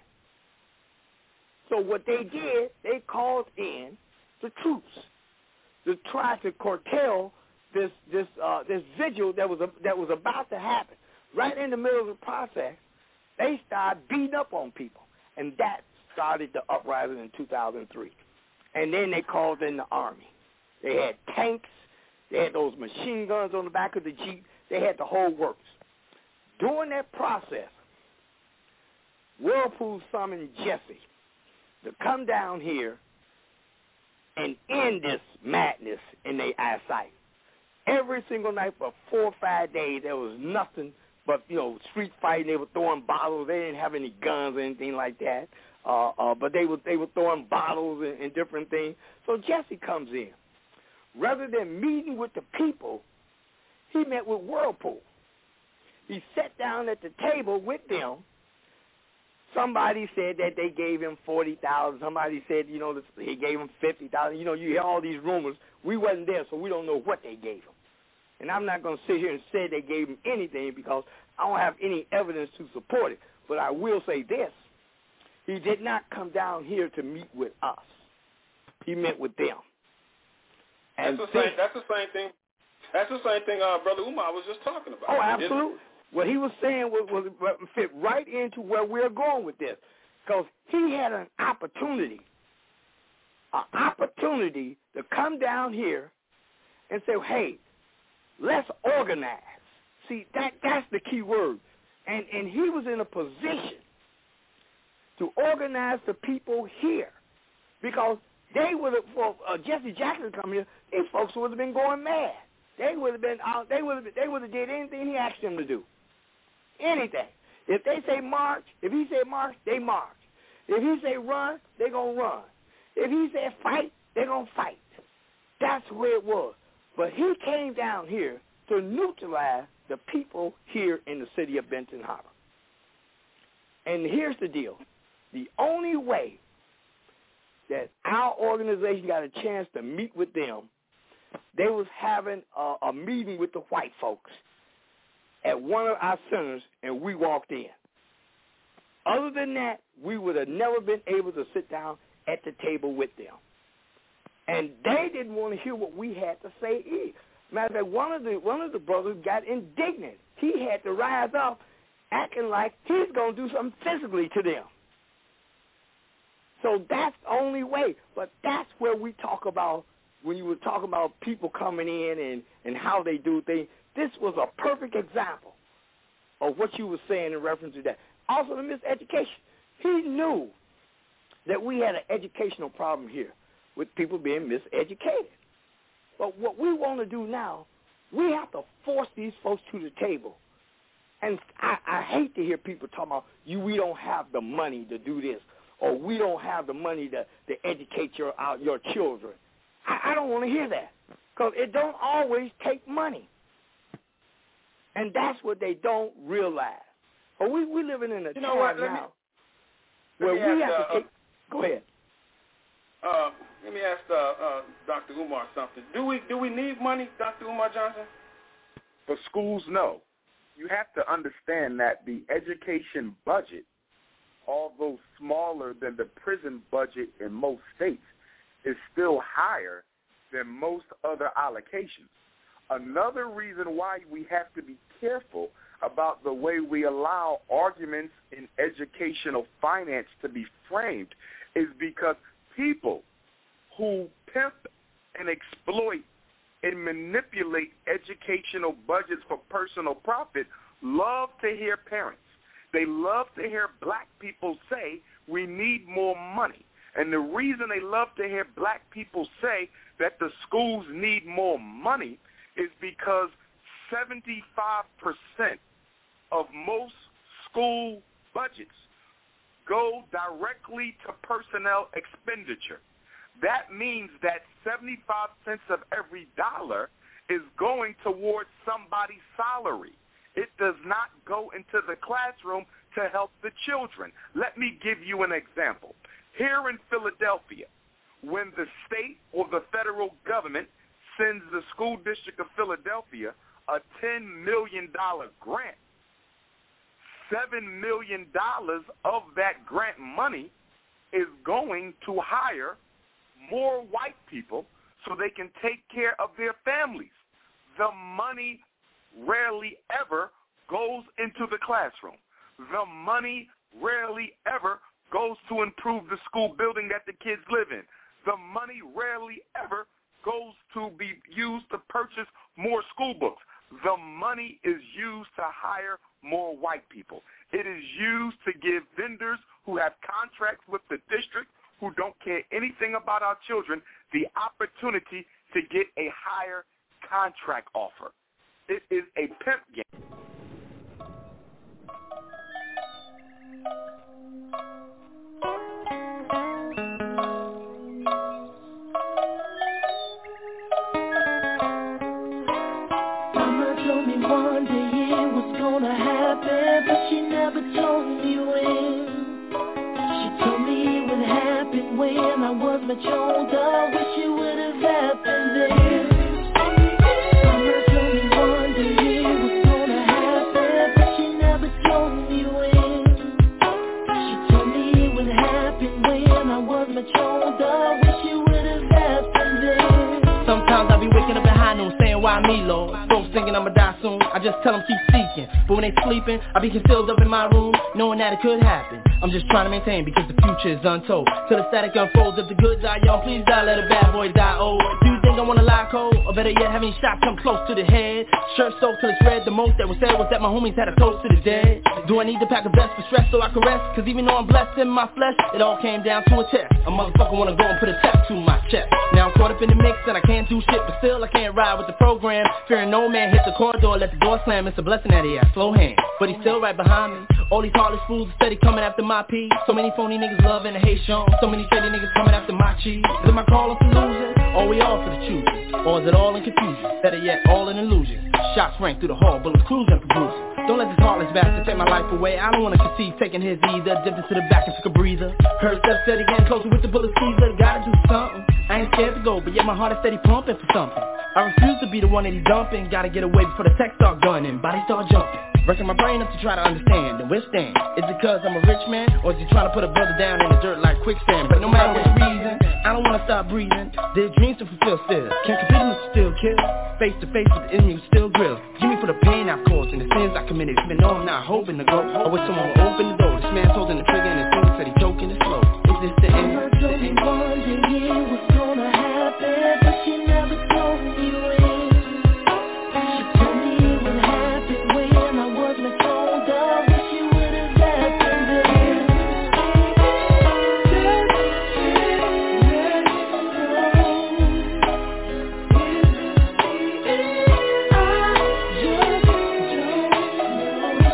So what they did, they called in the troops to try to curtail this this uh, this vigil that was a, that was about to happen. Right in the middle of the process, they started beating up on people, and that started the uprising in two thousand three. And then they called in the army. They had tanks, they had those machine guns on the back of the Jeep, they had the whole works. During that process, Whirlpool summoned Jesse to come down here and end this madness in their eyesight. Every single night for four or five days, there was nothing but, you know, street fighting. They were throwing bottles. They didn't have any guns or anything like that. Uh, uh, but they were they were throwing bottles and, and different things. So Jesse comes in. Rather than meeting with the people, he met with Whirlpool. He sat down at the table with them. Somebody said that they gave him forty thousand dollars. Somebody said, you know, he gave him fifty thousand dollars. You know, you hear all these rumors. We wasn't there, so we don't know what they gave him. And I'm not going to sit here and say they gave him anything because I don't have any evidence to support it. But I will say this. He did not come down here to meet with us. He met with them. And that's, the same, that's the same thing. That's the same thing uh, Brother Umar was just talking about. Oh, absolutely. What he was saying was, was, was fit right into where we're going with this, because he had an opportunity, an opportunity to come down here and say, hey, let's organize. See, that that's the key word. And, and he was in a position to organize the people here, because they would have, for uh, Jesse Jackson to come here, these folks would have been going mad. They would have been, uh, they would have, they would have did anything he asked them to do. Anything. If they say march, if he say march, they march. If he say run, they gonna run. If he say fight, they gonna fight. That's where it was. But he came down here to neutralize the people here in the city of Benton Harbor. And here's the deal. The only way that our organization got a chance to meet with them, they was having a, a meeting with the white folks at one of our centers, and we walked in. Other than that, we would have never been able to sit down at the table with them. And they didn't want to hear what we had to say either. Matter of fact, one of the one of the brothers got indignant. He had to rise up acting like he's going to do something physically to them. So that's the only way. But that's where we talk about, when you were talking about people coming in and, and how they do things, this was a perfect example of what you were saying in reference to that. Also, the miseducation. He knew that we had an educational problem here with people being miseducated. But what we want to do now, we have to force these folks to the table. And I, I hate to hear people talk about, you, we don't have the money to do this, or we don't have the money to, to educate your, our, your children. I, I don't want to hear that, because it don't always take money. And that's what they don't realize. But we we living in a you know time what? Let now me, where let me we ask, have to uh, take. Go ahead. Uh, let me ask uh, uh, Doctor Umar something. Do we do we need money, Doctor Umar Johnson? For schools, no. You have to understand that the education budget although smaller than the prison budget in most states, is still higher than most other allocations. Another reason why we have to be careful about the way we allow arguments in educational finance to be framed is because people who pimp and exploit and manipulate educational budgets for personal profit love to hear parents. They love to hear black people say, we need more money. And the reason they love to hear black people say that the schools need more money is because seventy-five percent of most school budgets go directly to personnel expenditure. That means that seventy-five cents of every dollar is going towards somebody's salary. It does not go into the classroom to help the children. Let me give you an example. Here in Philadelphia, when the state or the federal government sends the school district of Philadelphia a ten million dollars grant, seven million dollars of that grant money is going to hire more white people so they can take care of their families. The money rarely ever goes into the classroom. The money rarely ever goes to improve the school building that the kids live in. The money rarely ever goes to be used to purchase more school books. The money is used to hire more white people. It is used to give vendors who have contracts with the district who don't care anything about our children the opportunity to get a higher contract offer. It is a pimp game. Mama told me one day it was gonna happen, but she never told me when. She told me it would happen when I was much older. Wish it would have happened then. Mama told me one day it was gonna happen, but she never told me when. She told me it would happen when I was much older. Wish it would have happened then. Sometimes I be waking up at high noon saying, why me, Lord? Folks thinking I'ma die soon, I just tell them keep seeking. But when they sleeping, I be concealed up in my room, knowing that it could happen. I'm just trying to maintain because the future is untold. Till the static unfolds, if the good die young, please die, let a bad boy die old. Do you think I wanna lie cold? Or better yet, have any shots come close to the head? Shirt soaked till it's red, the most that was said was that my homies had a toast to the dead. Do I need to pack a vest for stress so I can rest? Cause even though I'm blessed in my flesh, it all came down to a test. A motherfucker wanna go and put a tattoo to my chest. Now I'm caught up in the mix and I can't do shit, but still I can't ride with the program. Fearing no man hit the corridor, let the door slam. It's a blessing that he has slow hands, but he's still right behind me. All these heartless fools are steady coming after my pee. So many phony niggas love and hate Sean. So many shady niggas coming after my cheese. Is it my call for losing? Or we all for the choosing? Or is it all in confusion? Better yet, all in illusion. Shots rang through the hall, bullets cruising for bruising. Don't let this heartless bastard take my life away. I don't wanna conceive taking his either. Dipped into the back and took a breather. Heard steps steady getting closer with the bullet squeezer. Gotta do something. I ain't scared to go, but yet my heart is steady pumping for something. I refuse to be the one that he's dumping. Gotta get away before the tech start gunning. Body start jumping. Breaking my brain up to try to understand and withstand. Is it cause I'm a rich man? Or is he trying to put a brother down in the dirt like quicksand? But no matter which reason, I don't wanna stop breathing. There's dreams to fulfill still. Can't compete with still kill. Face to face with the enemy who still grills. Give me for the pain I've caused and the sins I committed. Even though I'm not hoping to go. I wish someone would open the door. This man's holding the trigger and his fingers said he's choking it slow. Is this the end? Mama told me one day it was gonna happen, but she never told me when. She told me it would happen when I was much older. Wish it would have happened then.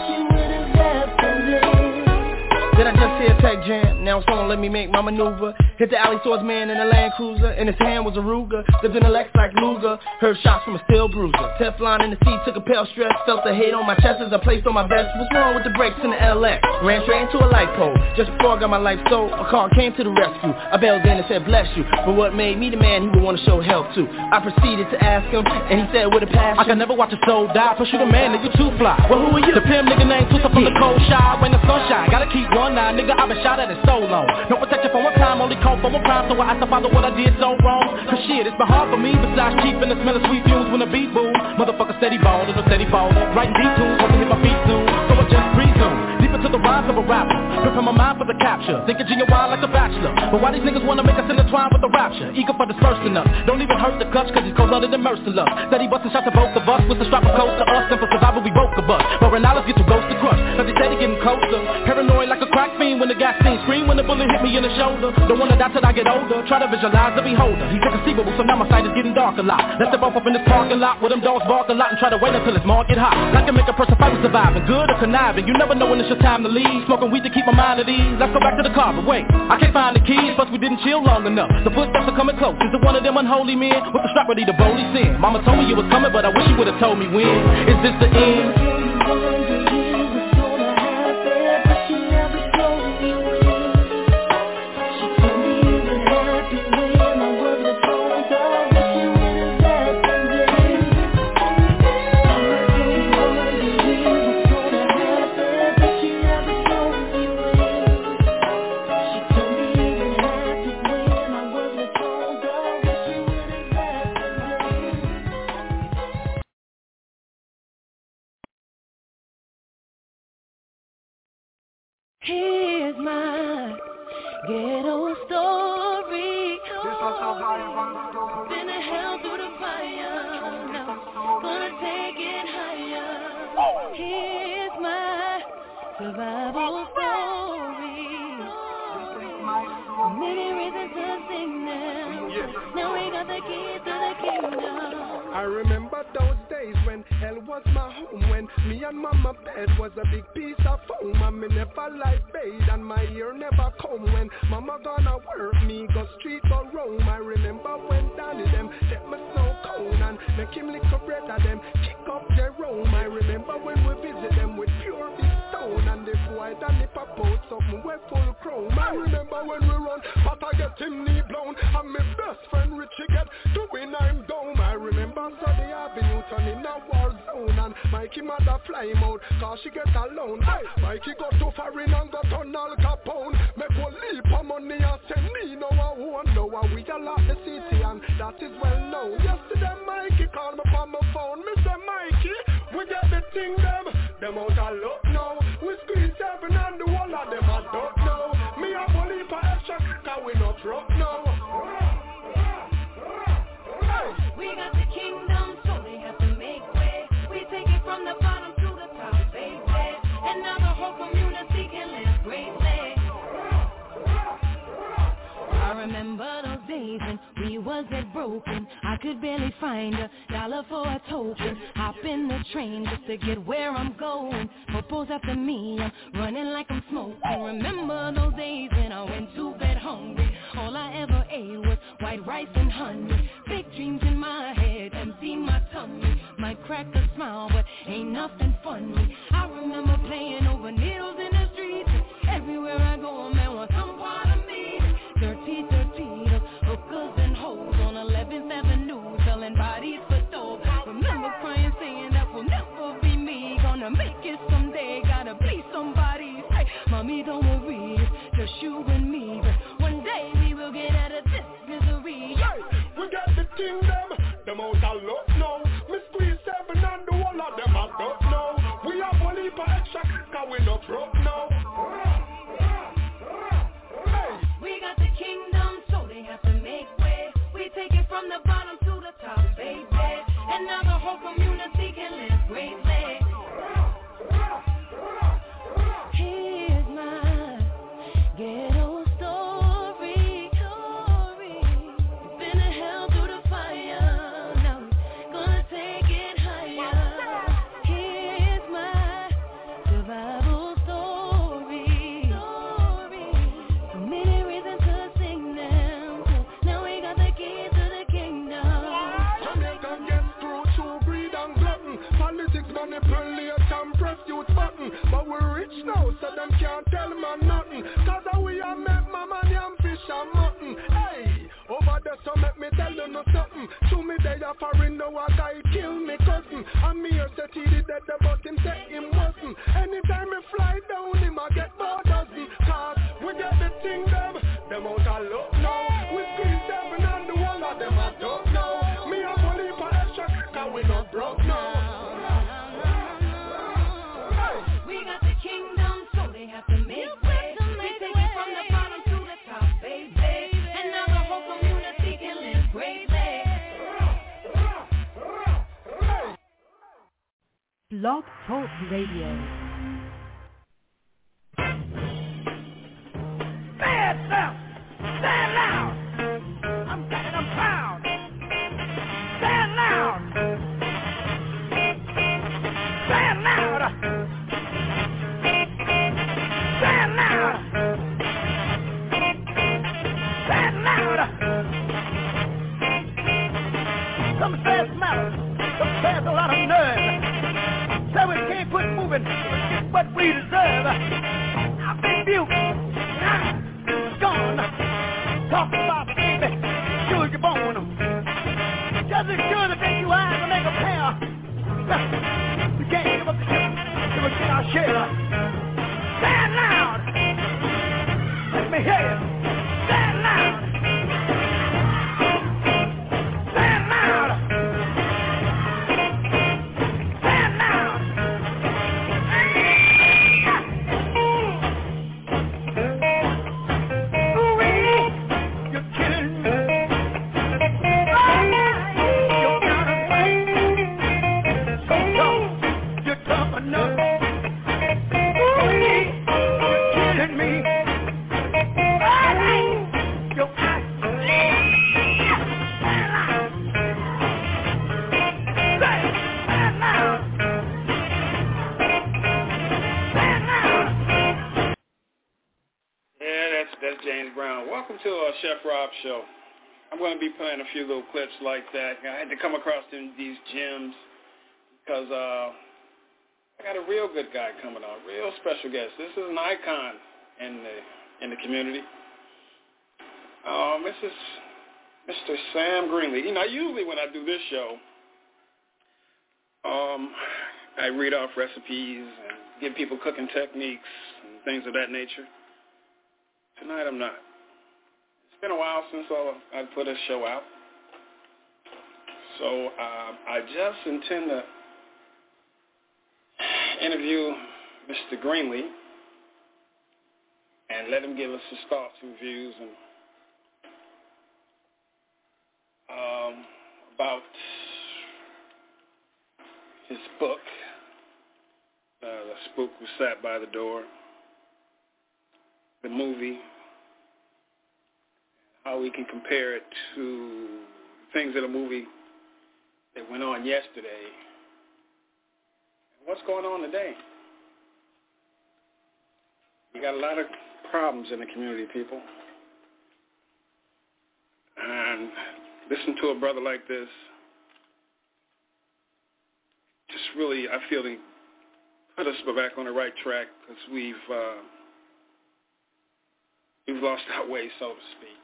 Did I just hear a tech jam? Now someone let me make my maneuver. Hit the alley swordsman in a Land Cruiser. In his hand was a Ruger. Lived in a Lex like Luger. Heard shots from a steel bruiser. Teflon in the seat, took a pale stress. Felt the hate on my chest as I placed on my vest. What's wrong with the brakes in the L X? Ran straight into a light pole. Just before I got my life stole, a car came to the rescue. I bailed in and said bless you. But what made me the man he would want to show help to? I proceeded to ask him, and he said with a passion, I can never watch a soul die. Push you the man, nigga, too fly. Well, who are you? The pimp nigga named Twister from the cold shy. When the sunshine, gotta keep one eye, nigga, I've been shot at it so long. No protection for one time, only call for one crime. So I asked the father what I did so wrong. Cause shit, it's been hard for me. Besides cheap and the smell of sweet fumes when the beat boom. Motherfucker steady ballin', no steady ballin'. Writing beat tunes, hoping to hit my feet soon. So I just presume deep into the rhymes of a rapper. Prepare my mind for the capture. Thinking genuine like a bachelor. But why these niggas wanna make us intertwine with the rapture? Eager for dispersing us. Don't even hurt the clutch cause he's cold-blooded and merciless. Steady bustin' shots to both of us. With the strap of close to us. And for survival we broke the bus. But knowledge get too close to crush. Cause they steady getting closer. Paranoid like a crack fiend when the gas scene. Scream when the bullet hit me in the shoulder. Don't wanna die till I get older. Try to visualize the beholder. He's inconceivable, so now my sight is getting dark a lot. Let's step off up in this parking lot where them dogs bark a lot and try to wait until it's market hot. I can make a person fight with surviving, good or conniving. You never know when it's your time to leave. Smoking weed to keep my mind at ease. Let's go back to the car, but wait, I can't find the keys. Plus we didn't chill long enough. The footsteps are coming close. Is it one of them unholy men with the strap ready to boldly sin? Mama told me you was coming, but I wish you would've told me when. Is this the end? Here's my ghetto story. Been a hell through the fire. Now gonna take it higher. Here's my survival story. Many reasons to sing them. Now we got the keys to the kingdom. I remember those days when hell was my home, when me and mama bed was a big piece of foam, and me never light bathe and my ear never comb. When mama gonna work, me go street go roam. I remember when Danny them take me snow cone and make him lick a bread of them, kick up Jerome. I remember when we visit them with pure big stone, and the boy Danny pop out something we full chrome. I remember when we run, but I get him knee blown, and my best friend Richie get doing I'm down. I remember so the avenue turn in a war zone, and Mikey mother fly him out cause she get alone. Hey, Mikey got to foreign and got on Al Capone. Make one leap of money and send me no one won't know. We all lock the city and that is well known. Yesterday Mikey called me from my phone. Mister Mikey, we get the thing them, them out of luck now. We squeeze seven and the whole of them I don't know. Me a bully for extra cause we not rock now. We got the kingdom, so they have to make way. We take it from the bottom to the top, baby. And now the whole community can live greatly. I remember those days when we was at broken. I could barely find a dollar for a token. Hop in the train just to get where I'm going. Popo's after me, I'm running like I'm smoking. Remember those days when I went to bed hungry. All I ever ate was white rice and honey. Big dreams in my head, empty my tummy. Might crack a smile, but ain't nothing funny. I remember playing over needles in the streets. Everywhere I go, a man wants some part of me. Dirty, dirty, the hookers and hoes on eleventh Avenue, selling bodies for dope. Remember crying, saying that will never be me. Gonna make it someday, gotta be somebody. Hey, mommy, don't worry, it's just you and me. But one day we will get out of this misery. Hey, we got the king them, them out of luck now. Me squeeze seven and the whole of them I don't know. We have only for extra cause we not broke now. We got the kingdom, so they have to make way. We take it from the bottom to the top, baby. And now the whole community can live greatly. Here's my ghetto story. story. Been a hell through the fire. Now it's gonna take it higher. Here's my survival story. there, so let me tell you no something. To me, they are foreign, no a guy kill me cousin. I'm here, said he did that, but him say him wasn't. Anytime me fly down, him I get more dozen. Cause we get the thing them, them out of luck now. We squeeze them and the wall of them I don't know. Me a bully for extra, cause we not broke now. We got the kingdom, so they have to make way. We take it from the bottom to the top, baby. And now the whole community can live greatly. Blog Talk Radio. Stand up! Stand loud! I'm bad, I'm proud! Stand loud! Stand loud! Stand loud! Stand loud! Some say it's matter, some say it's a lot of nerve. Say we can't quit moving, get what we deserve. I've been built, now it's gone. Talk about baby, sure you're born. Just as sure that make you eyes and make a pair. We can't give up the ship till we get our share. Stand loud! Let me hear you. Stand loud! Stand loud! Stand loud! Ooh-wee, you're killing me. You're not a fight. So tough, you're tough enough. Ooh-wee, you're killing me. You're That's James Brown. Welcome to our Chef Rob Show. I'm going to be playing a few little clips like that. I had to come across them, these gems because uh, I got a real good guy coming on, real special guest. This is an icon in the in the community. Um, this is Mister Sam Greenlee. You know, usually when I do this show, um, I read off recipes and give people cooking techniques and things of that nature. Tonight I'm not. It's been a while since I put a show out. So uh, I just intend to interview Mister Greenlee and let him give us his thoughts and views and um, about his book, uh, The Spook Who Sat by the Door, the movie, how we can compare it to things in a movie that went on yesterday, and what's going on today. You got a lot of problems in the community, people. And listen to a brother like this, just really, I feel, he put us back on the right track because we've uh, we've lost our way, so to speak.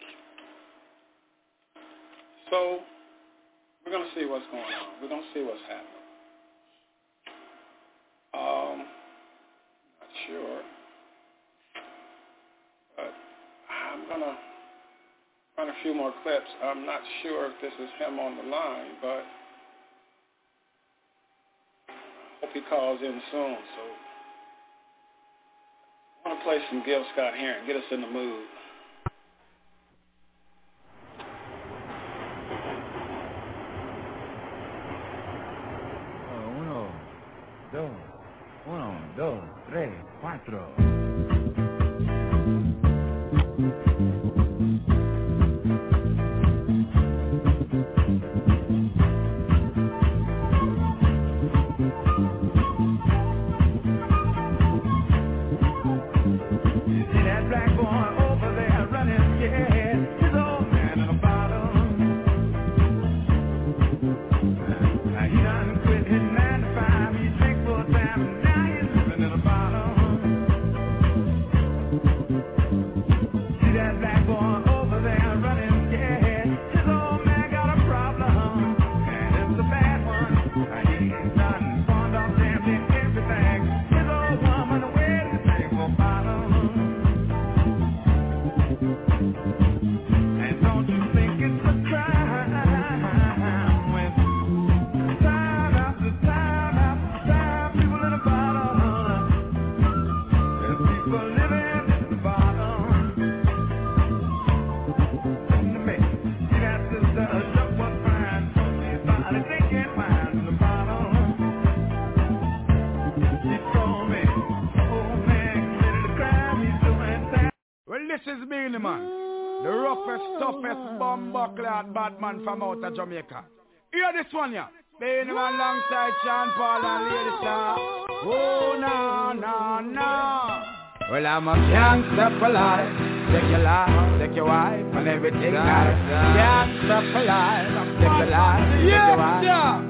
So we're going to see what's going on. We're going to see what's happening. Um, not sure, but I'm going to run a few more clips. I'm not sure if this is him on the line, but I hope he calls in soon. So I want to play some Gil Scott-Heron, get us in the mood. Uno, dos, uno, dos, tres, cuatro. Now he's living in a bottle. is Beenie Man, the roughest, toughest, bomb-buckler bad man from out of Jamaica. Hear this one, yeah. Beenie Man alongside Sean Paul and Lady Star. Oh, no, no, no. Well, I'm a gangster for life. Take your life, take your wife, and everything nice. Gangster for life. Take your life, take your wife.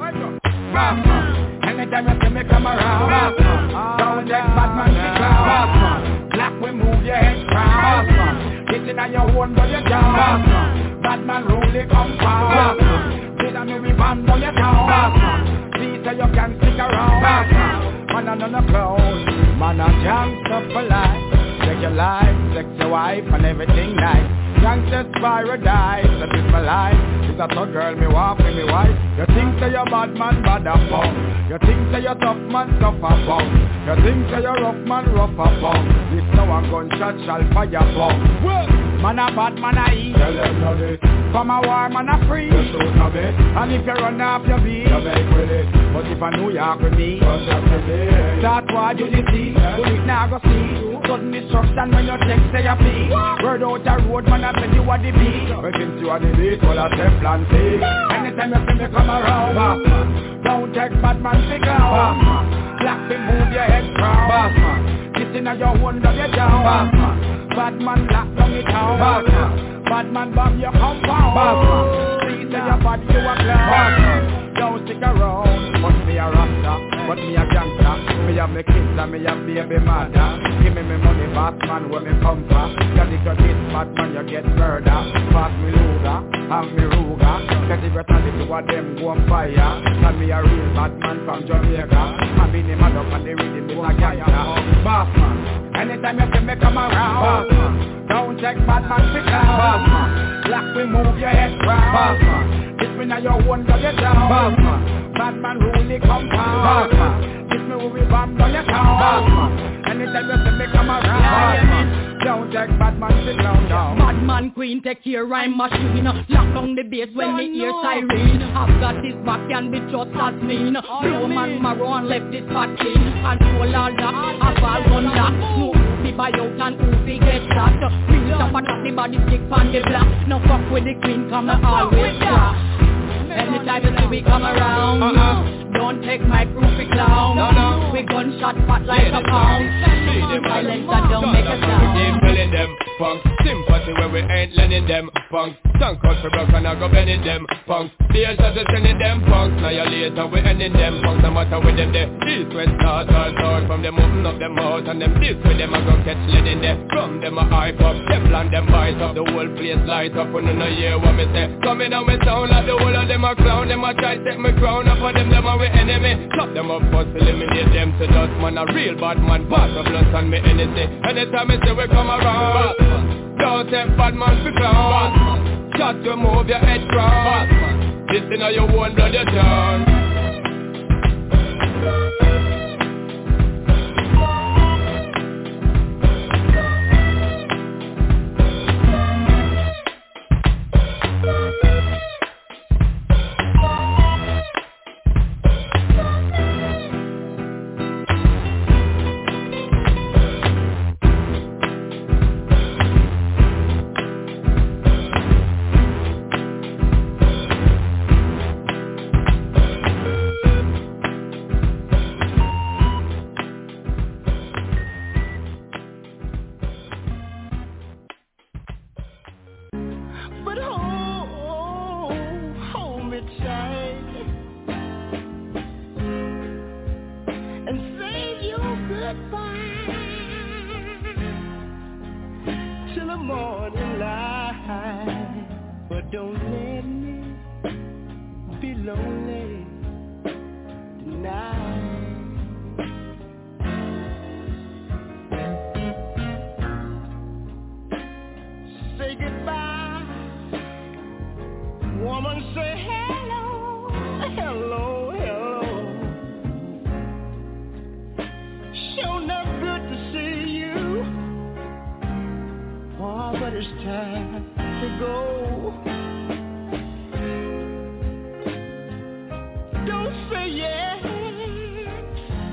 Yeah, anytime you see me come around, don't take bad man to clown. Black we move your head round. Sitting on your own but you're down. Bad man really come pound. Did I know we band on your town? See so you can stick around. Man on the clown, man a gangster for life. Take your life, take your wife and everything nice. Gangster's paradise, that is my life. Is that a girl me want for me wife? You think say you're bad man, bad a bum. You think say you're tough man, tough a bum. You think say you're rough man, rough a bum. If no one gunshot shall fire bum. Well, man a bad man a eat. Tell them no it. From a war man a free. You shoot a bit. And if you run off your beat, you make with it. But if I New York with me, that's why you see. You need now go see. Sudden destruction when you take say a plea. Word out a road man I tell you what the beat. But since you are the beat, well I say plan C. Anytime you see me come around, Batman, don't take bad man figure out. Black me move your head round, Batman. Sitting on your own dog you down, Batman. Bad man lock down the town, Batman. Bad man bomb your compound, Batman. See say your body you a clown, Batman. Don't stick around, but me a rasta, but me a gangster. Me have me kids and me have baby mother. Give me me money, Batman, where me come from. Cause if you get Batman, you get murder. Pass me Luga, and me Ruga. Cause if you tell it to what them go on fire. Cause me a real Batman from Jamaica. I be the man up and the rhythm is a gangster. Batman, anytime you see me come around, Batman, don't take Batman to clown, Batman. Black we move your head round, Batman. This me now your one go get down, Batman. Batman really compound, Batman. This me will be bomb on your town, Batman. Anytime you see me come around, Batman, don't take Batman sit down down. Batman queen take care rhyme machine. Lock down the bass when me hear siren. I've got this back can be just as mean. Blue man marrow and left this fat clean. And all all that, I've all gun that. No be buy out and who be get shot. Real top and the body stick on the block. No fuck with the queen, come and always crash. Anytime you see we come around, uh-uh. Don't take my proof we clown, no, no. We gunshot fat like yeah, a pound. Silence and don't make a sound. We keep telling them, punks, sympathy when we ain't lending them, punks. Tongue cut for broke and I go bending them, punks. Tears as we sending them, punks. Now you later we ending them, punks. No matter with them there, east, west, north, all south. From them open up them mouth and them this with them I go catch lead in there. From them I hype up, Teflon them bite up, the whole place light up. When you know hear what me say, coming out me sound like the whole of them a clown. Them a try take me crown up on them, them a we enemy. Chop them up first, eliminate them to dust. Man a real bad man, pass of blood and me anything. Anytime me say we come around, don't take bad man for clown. Shot to move your head round. This in your own blood you turn.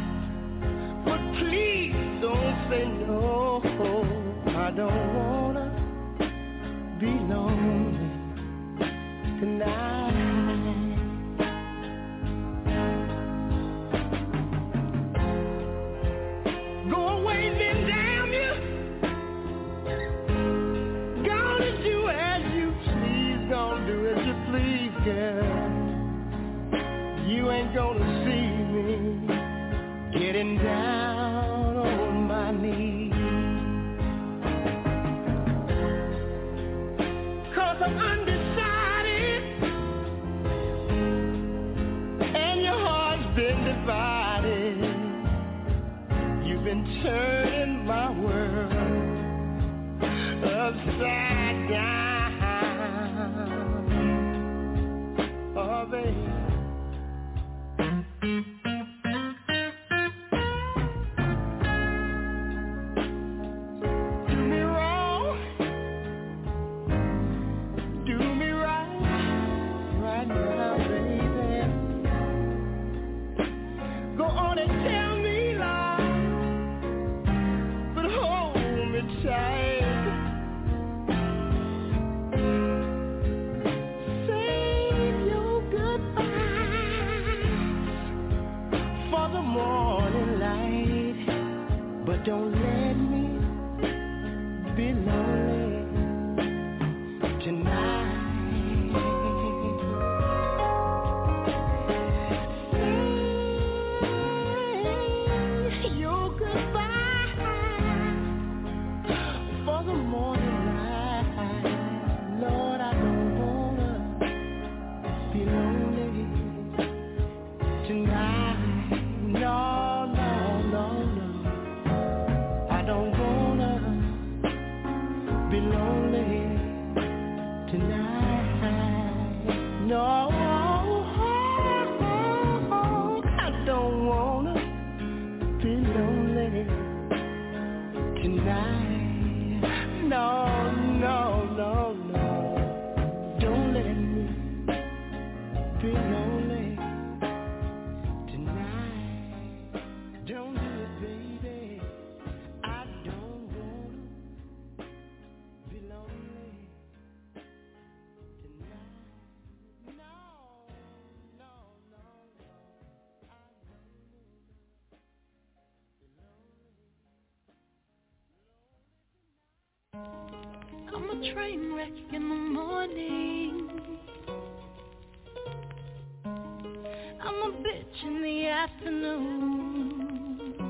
Say no, I don't wanna Train wreck in the morning. I'm a bitch in the afternoon.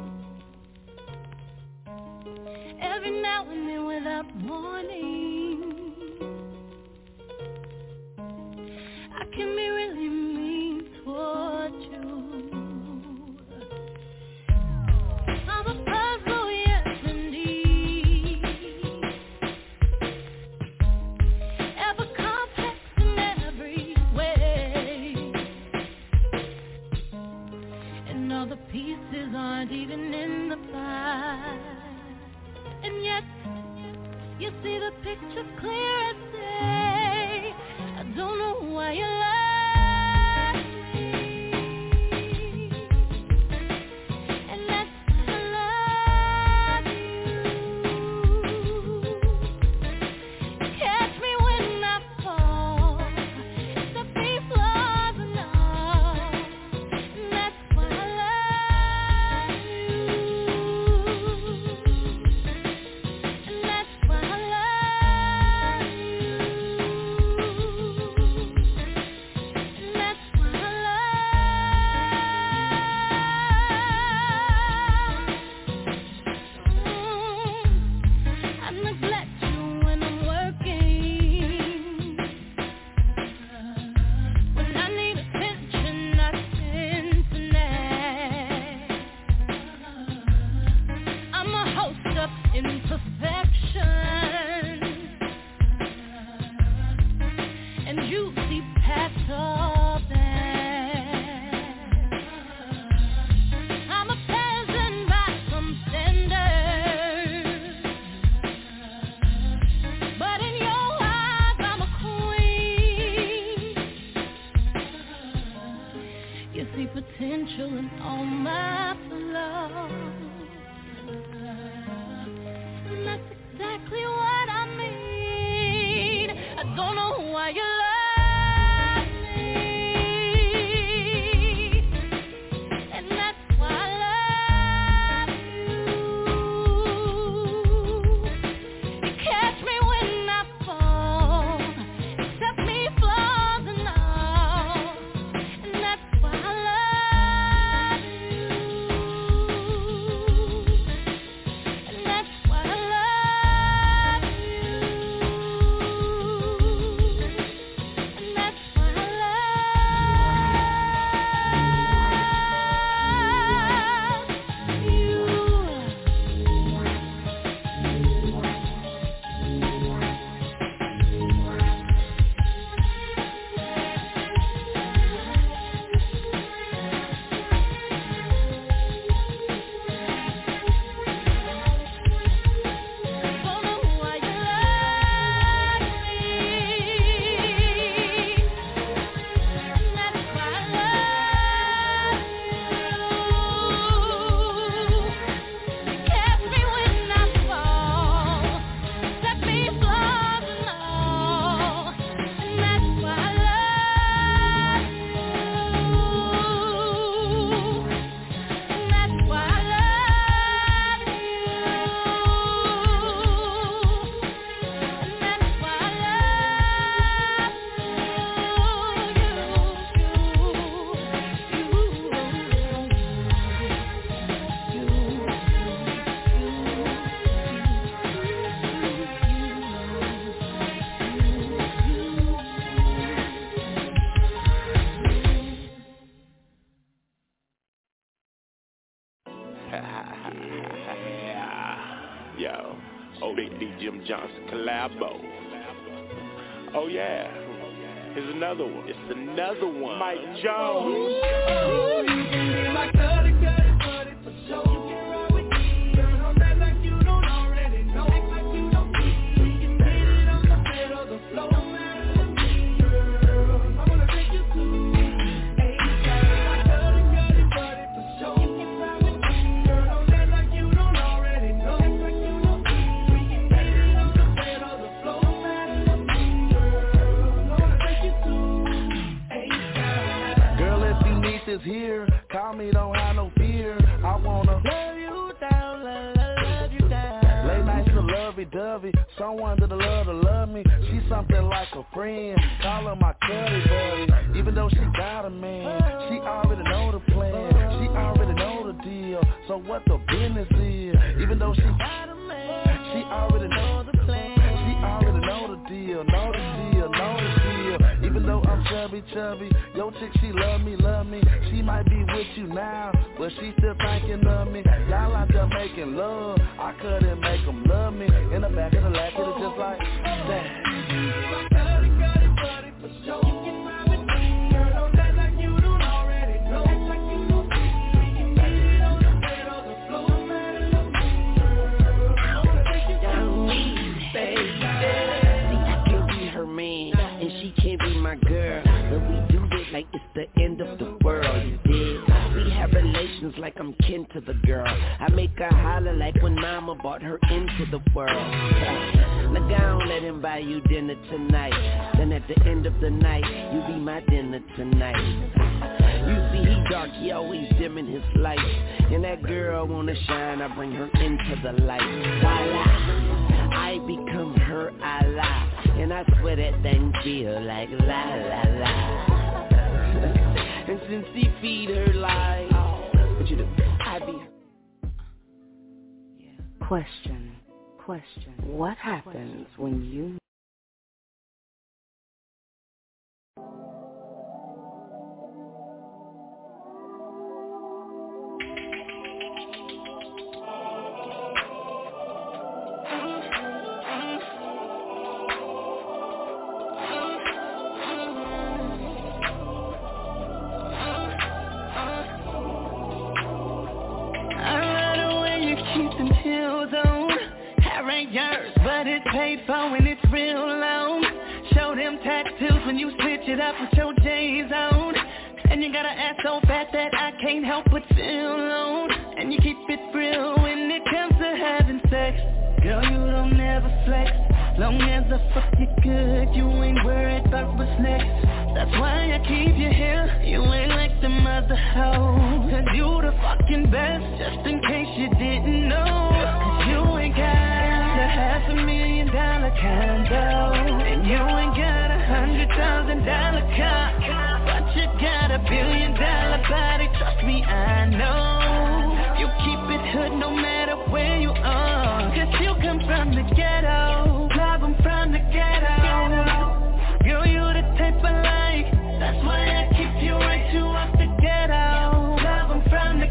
Every now and then without warning, I can be really mean toward you. I'm a puzzle, yes indeed. Ever complex in every way, and all the pieces aren't even in the pie. And yet, you see the picture clear as day. I don't know why you love me, and that's why I love you. Catch me when I fall, to be flawed enough, and that's why I love you. And that's why I love you. And that's why I love. I neglect you when I'm working. When I need attention, I tend to nag. I'm a host of imperfection, and you see past all that. I'm a peasant by some standards, but in your eyes I'm a queen. You see potential in all my flaws, and that's exactly what I mean. I don't know why you love Radio. Oh, Big D Jim Johnson collabo. Oh yeah, here's another one. It's another one. Mike Jones. Oh, you can be my cutty, cutty, buddy for sure. You can ride with me. Turn on that like you don't already know. Act like you don't see. We can get it on the bed or the floor. No matter the me, girl. I wanna take you to A side. My cutty, cutty, buddy for sure. You can ride with me. Turn on that like you don't already know. Act like you don't see. We can get it on the bed or the floor. No matter the me, girl. I wanna take you to A side. Girl, if you need this here, call me, don't have no fear. I wanna love you down, love, love you down. Late nights to lovey-dovey, someone that love to love me. She's something like a friend, call her my cutty buddy. Even though she got a man, she already know the plan. She already know the deal, so what the business is. Even though she got a man, she already know the plan. She already know the deal, know the deal, know the deal. Even though I'm chubby, chubby, yo chick, she love me, love me. She might be with you now, but she still thinking of me. Y'all out there making love, I couldn't make them love me. In the back of the lap, it just like that. Girl, but we do this like it's the end of the world, you dig? We have relations like I'm kin to the girl. I make her holler like when mama brought her into the world. Look, I don't let him buy you dinner tonight. Then at the end of the night, you be my dinner tonight. You see he dark, he always dimming his light. And that girl wanna shine, I bring her into the light. Voila, I become her ally. And I swear that thing feel like la la la. And since he feed her life, what you do? I be. Yeah. Question, question. What happens when you paid for when it's real long. Show them tattoos when you switch it up with your J's on. And you got an ass so fat that I can't help but feel alone. And you keep it real when it comes to having sex. Girl, you don't never flex. Long as I fuck you good, you ain't worried about what's next. That's why I keep you here. You ain't like them other hoes. Cause you the fucking best, just in case you didn't know. Cause you ain't got a half a million dollar condo. And you ain't got a hundred thousand dollar car. But you got a billion dollar body, trust me, I know. You keep it hood no matter where you are. Cause you come from the ghetto. Love them from the ghetto. Girl, you the type I like. That's why I keep you right you off the ghetto. Love them from the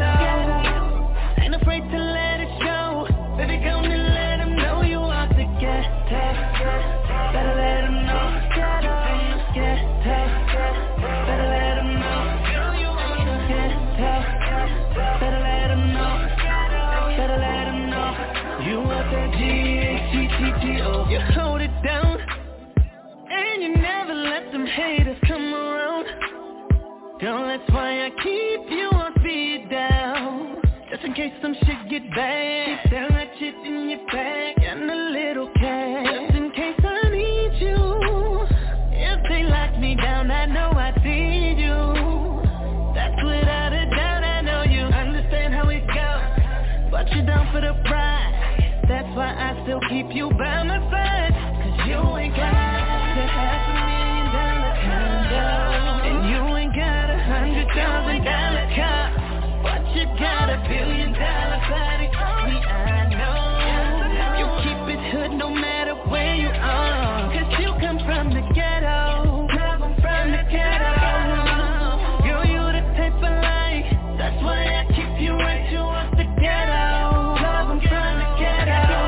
ghetto. Ain't afraid to let it show. Baby, come and let them know you off the ghetto. Better let them know. You from the ghetto. Better let them know. You off the ghetto. Better let them know. Better let them know. You want that G H T T T O. You hold it down. And you never let them haters come around. Girl, that's why I keep you on speed down. Just in case some shit get bad. Keep that shit in your bag and a little cash. Just in case I need you. If they lock me down, I know I need you. That's without a doubt, I know you understand how it goes. But you're down for the prize. That's why I still keep you by my side. Cause you ain't got to half a million dollar condo. And you ain't got a hundred thousand dollar car. But you got a billion dollar body, me I know. You keep it hood no matter where you are. Cause you come from the ghetto. Come from the ghetto. Girl, you the type I like. That's why I keep you right you off the ghetto. Love 'em from the ghetto.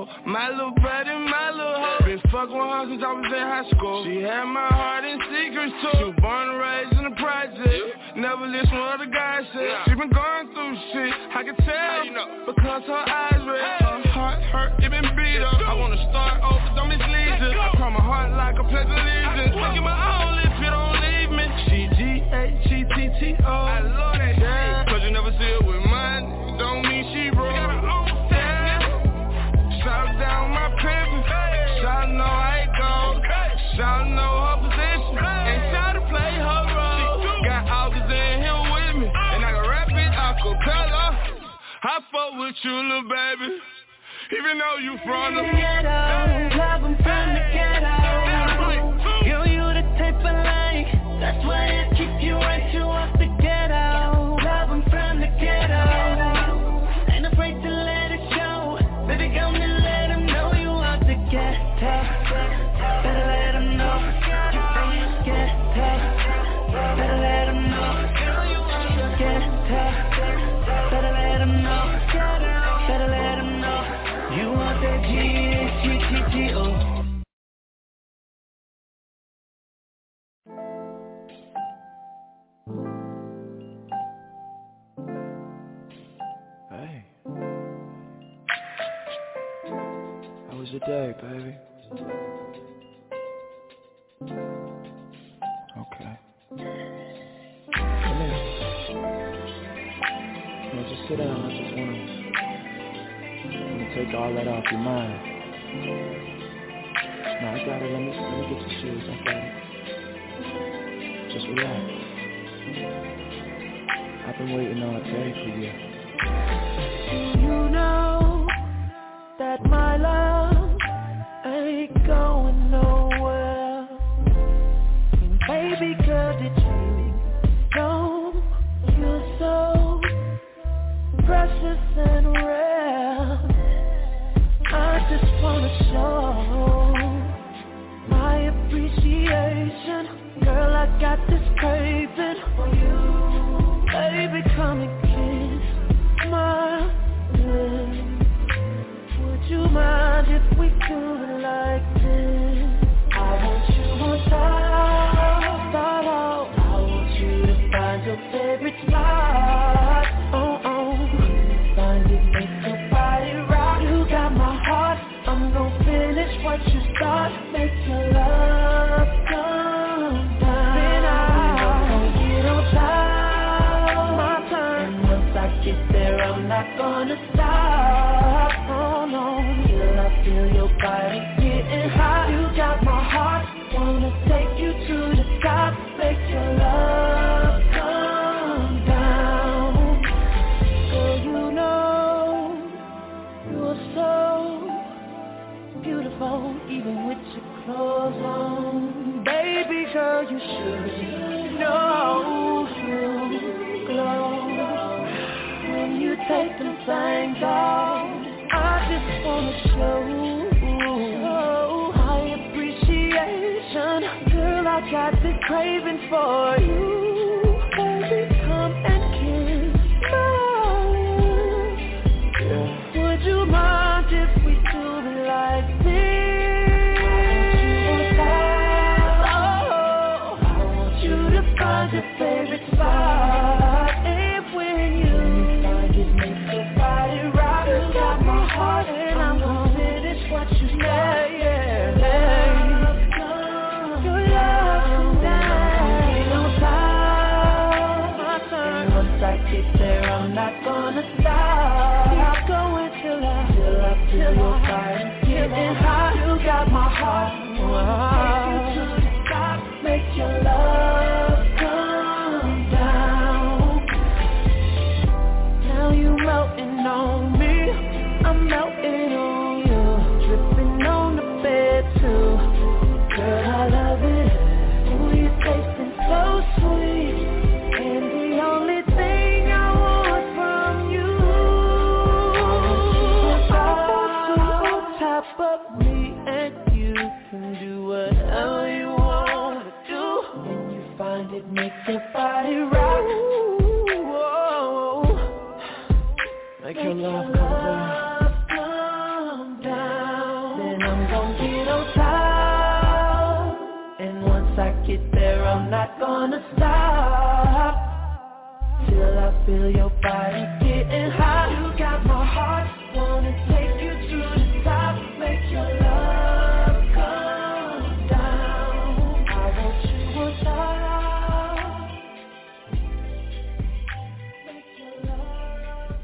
Oh, my little buddy, my little hoe. Been fucking with her since I was in high school. She had my heart in secrets too. She was born and raised in the project. Never listen to what the guys say. She been going through shit, I can tell, you know? Because her eyes red. Her heart hurt, it been beat up. I wanna start over, don't mislead you. I call my heart like a pledge of allegiance. Look at my own if you don't leave me. C G H E T T O. I love that shit. Cause you never see it with money, don't mean she broke. She got her own style. Shout down my pimpin'. Shout know how it goes. Shout know her position. And shout to play her role. Got August in here with me. And I can rap it acapella. I fuck with you, little baby. Even though you from the ghetto. Love 'em from the ghetto. Girl, you the type I like. That's why I keep you right you off the ghetto. Love 'em from the ghetto. Ain't afraid to let it show. Baby, come and let 'em know you out the ghetto. Better let 'em know you from the ghetto. Better let 'em know you out the ghetto. Better let 'em know. Better let 'em know you want that G H G T T O. Hey, how was your day, baby? Okay. Come here. Yeah, just sit down. I just wanna, wanna take all that off your mind. No, I got it. Let me, let me get your shoes. I got it. Just relax. I've been waiting all day for you. You know that my love ain't going nowhere. And baby girl, did you know you're so precious and rare? I just wanna show my appreciation. Girl, I got this craving for you. Baby, come and kiss my lips. Would you mind if we do it like this? I want you on top, start off. I want you to find your favorite spot. Oh, oh. Find it, make your body rock. You got my heart, I'm gonna finish what you start. Make your love come down. Then I'm gonna get on top, my turn. And once I get there, I'm not gonna stop. Oh no, till I feel your body getting hot. You got my heart, wanna take you to the top. Make your love come down. Girl, you know you're so beautiful, even with your clothes on. Baby girl, you should know you glow when you take them things off. I just wanna show my appreciation. Girl, I got this craving for you. Baby, come and kiss my lips. Yeah. Would you mind if we do it like this? Oh, I want you to find your favorite spot. And when you find it, make your body rock. You got my heart, and I'm gonna finish what you say. Yeah, yeah. Your love come down. Get on top, my turn. And once I get there, I'm not gonna stop. Keep going till I, till I feel your fire getting hot. You got my heart. Take you to the top. Make your love come down. Now you melting on me, I'm melting on you. Dripping on the bed too. Girl, I love it. Ooh, you tasting so sweet. And the only thing I want from you, I want you on top of me, and you can do whatever you want to do. When you feel your body getting hot. You got my heart, wanna take you to the top, make your love come down. I want you on top, make your love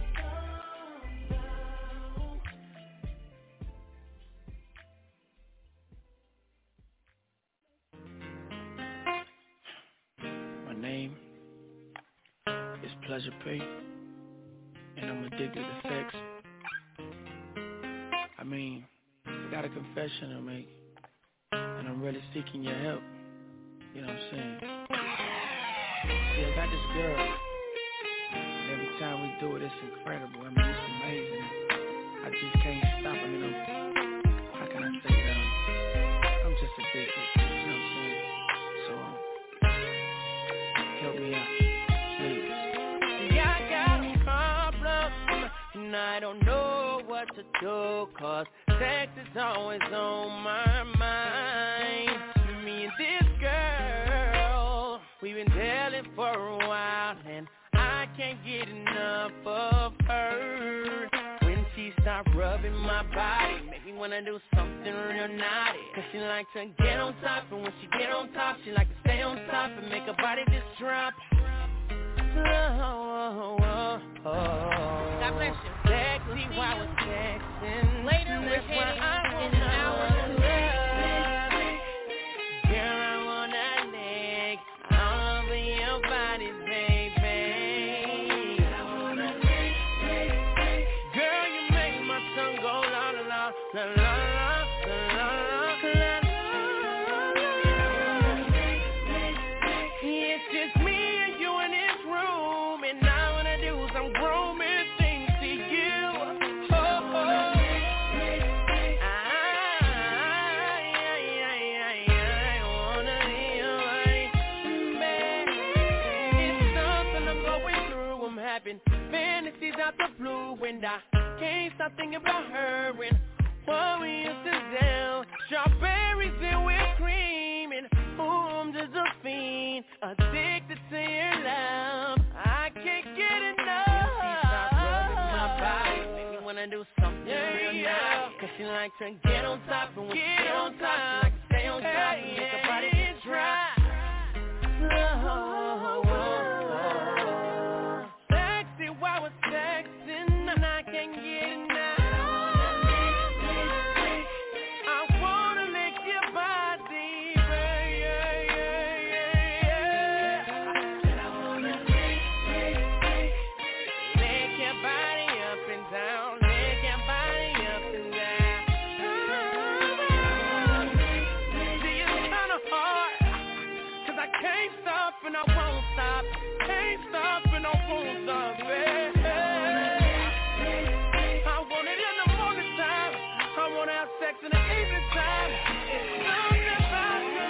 come down. My name is Pleasure P, and I'm addicted to sex. I mean, I got a confession to make, and I'm really seeking your help. You know what I'm saying? See, I got this girl, and every time we do it, it's incredible. I mean, it's amazing. I just can't stop. I mean, I'm, how can I say it? Um, I'm just addicted. You know what I'm saying? So, um, help me out, please. Yeah, I got a problem, and I don't know what to do, cause sex is always on my mind. Me and this girl, we've been dealing for a while, and I can't get enough of her. When she start rubbing my body, make me wanna do something real naughty, cause she like to get on top, and when she get on top, she like to stay on top and make her body just drop. Oh, oh, oh, oh. God bless you. Sexy while we're sexing. Later we're heading in an hour to love. Girl, I wanna lick all over your body, baby. I wanna lick, lick, lick. Girl, you make my tongue go la la la la la la la la la. It's just me and you in this room, and I wanna do some grooming things to you. Oh, oh. I, I, I, I wanna be your man. It's something I'm going through. I'm having fantasies out the blue, and I can't stop thinking about her and what we used to do. Strawberries and whipped cream, and ooh, I'm just a fiend, addicted to your love. I can't get enough. She start rubbing my body, make me wanna do something yeah, real yeah. nice. Cause she like to get on top, and when get she get on top, she like to stay on top hey, and make her body just drop. Oh, oh, oh. Sexy while we're sexing, and I can't get enough. And I won't stop, can't stop and I won't stop, baby. I want it in the morning time, I want to have sex in the evening time. It's something about your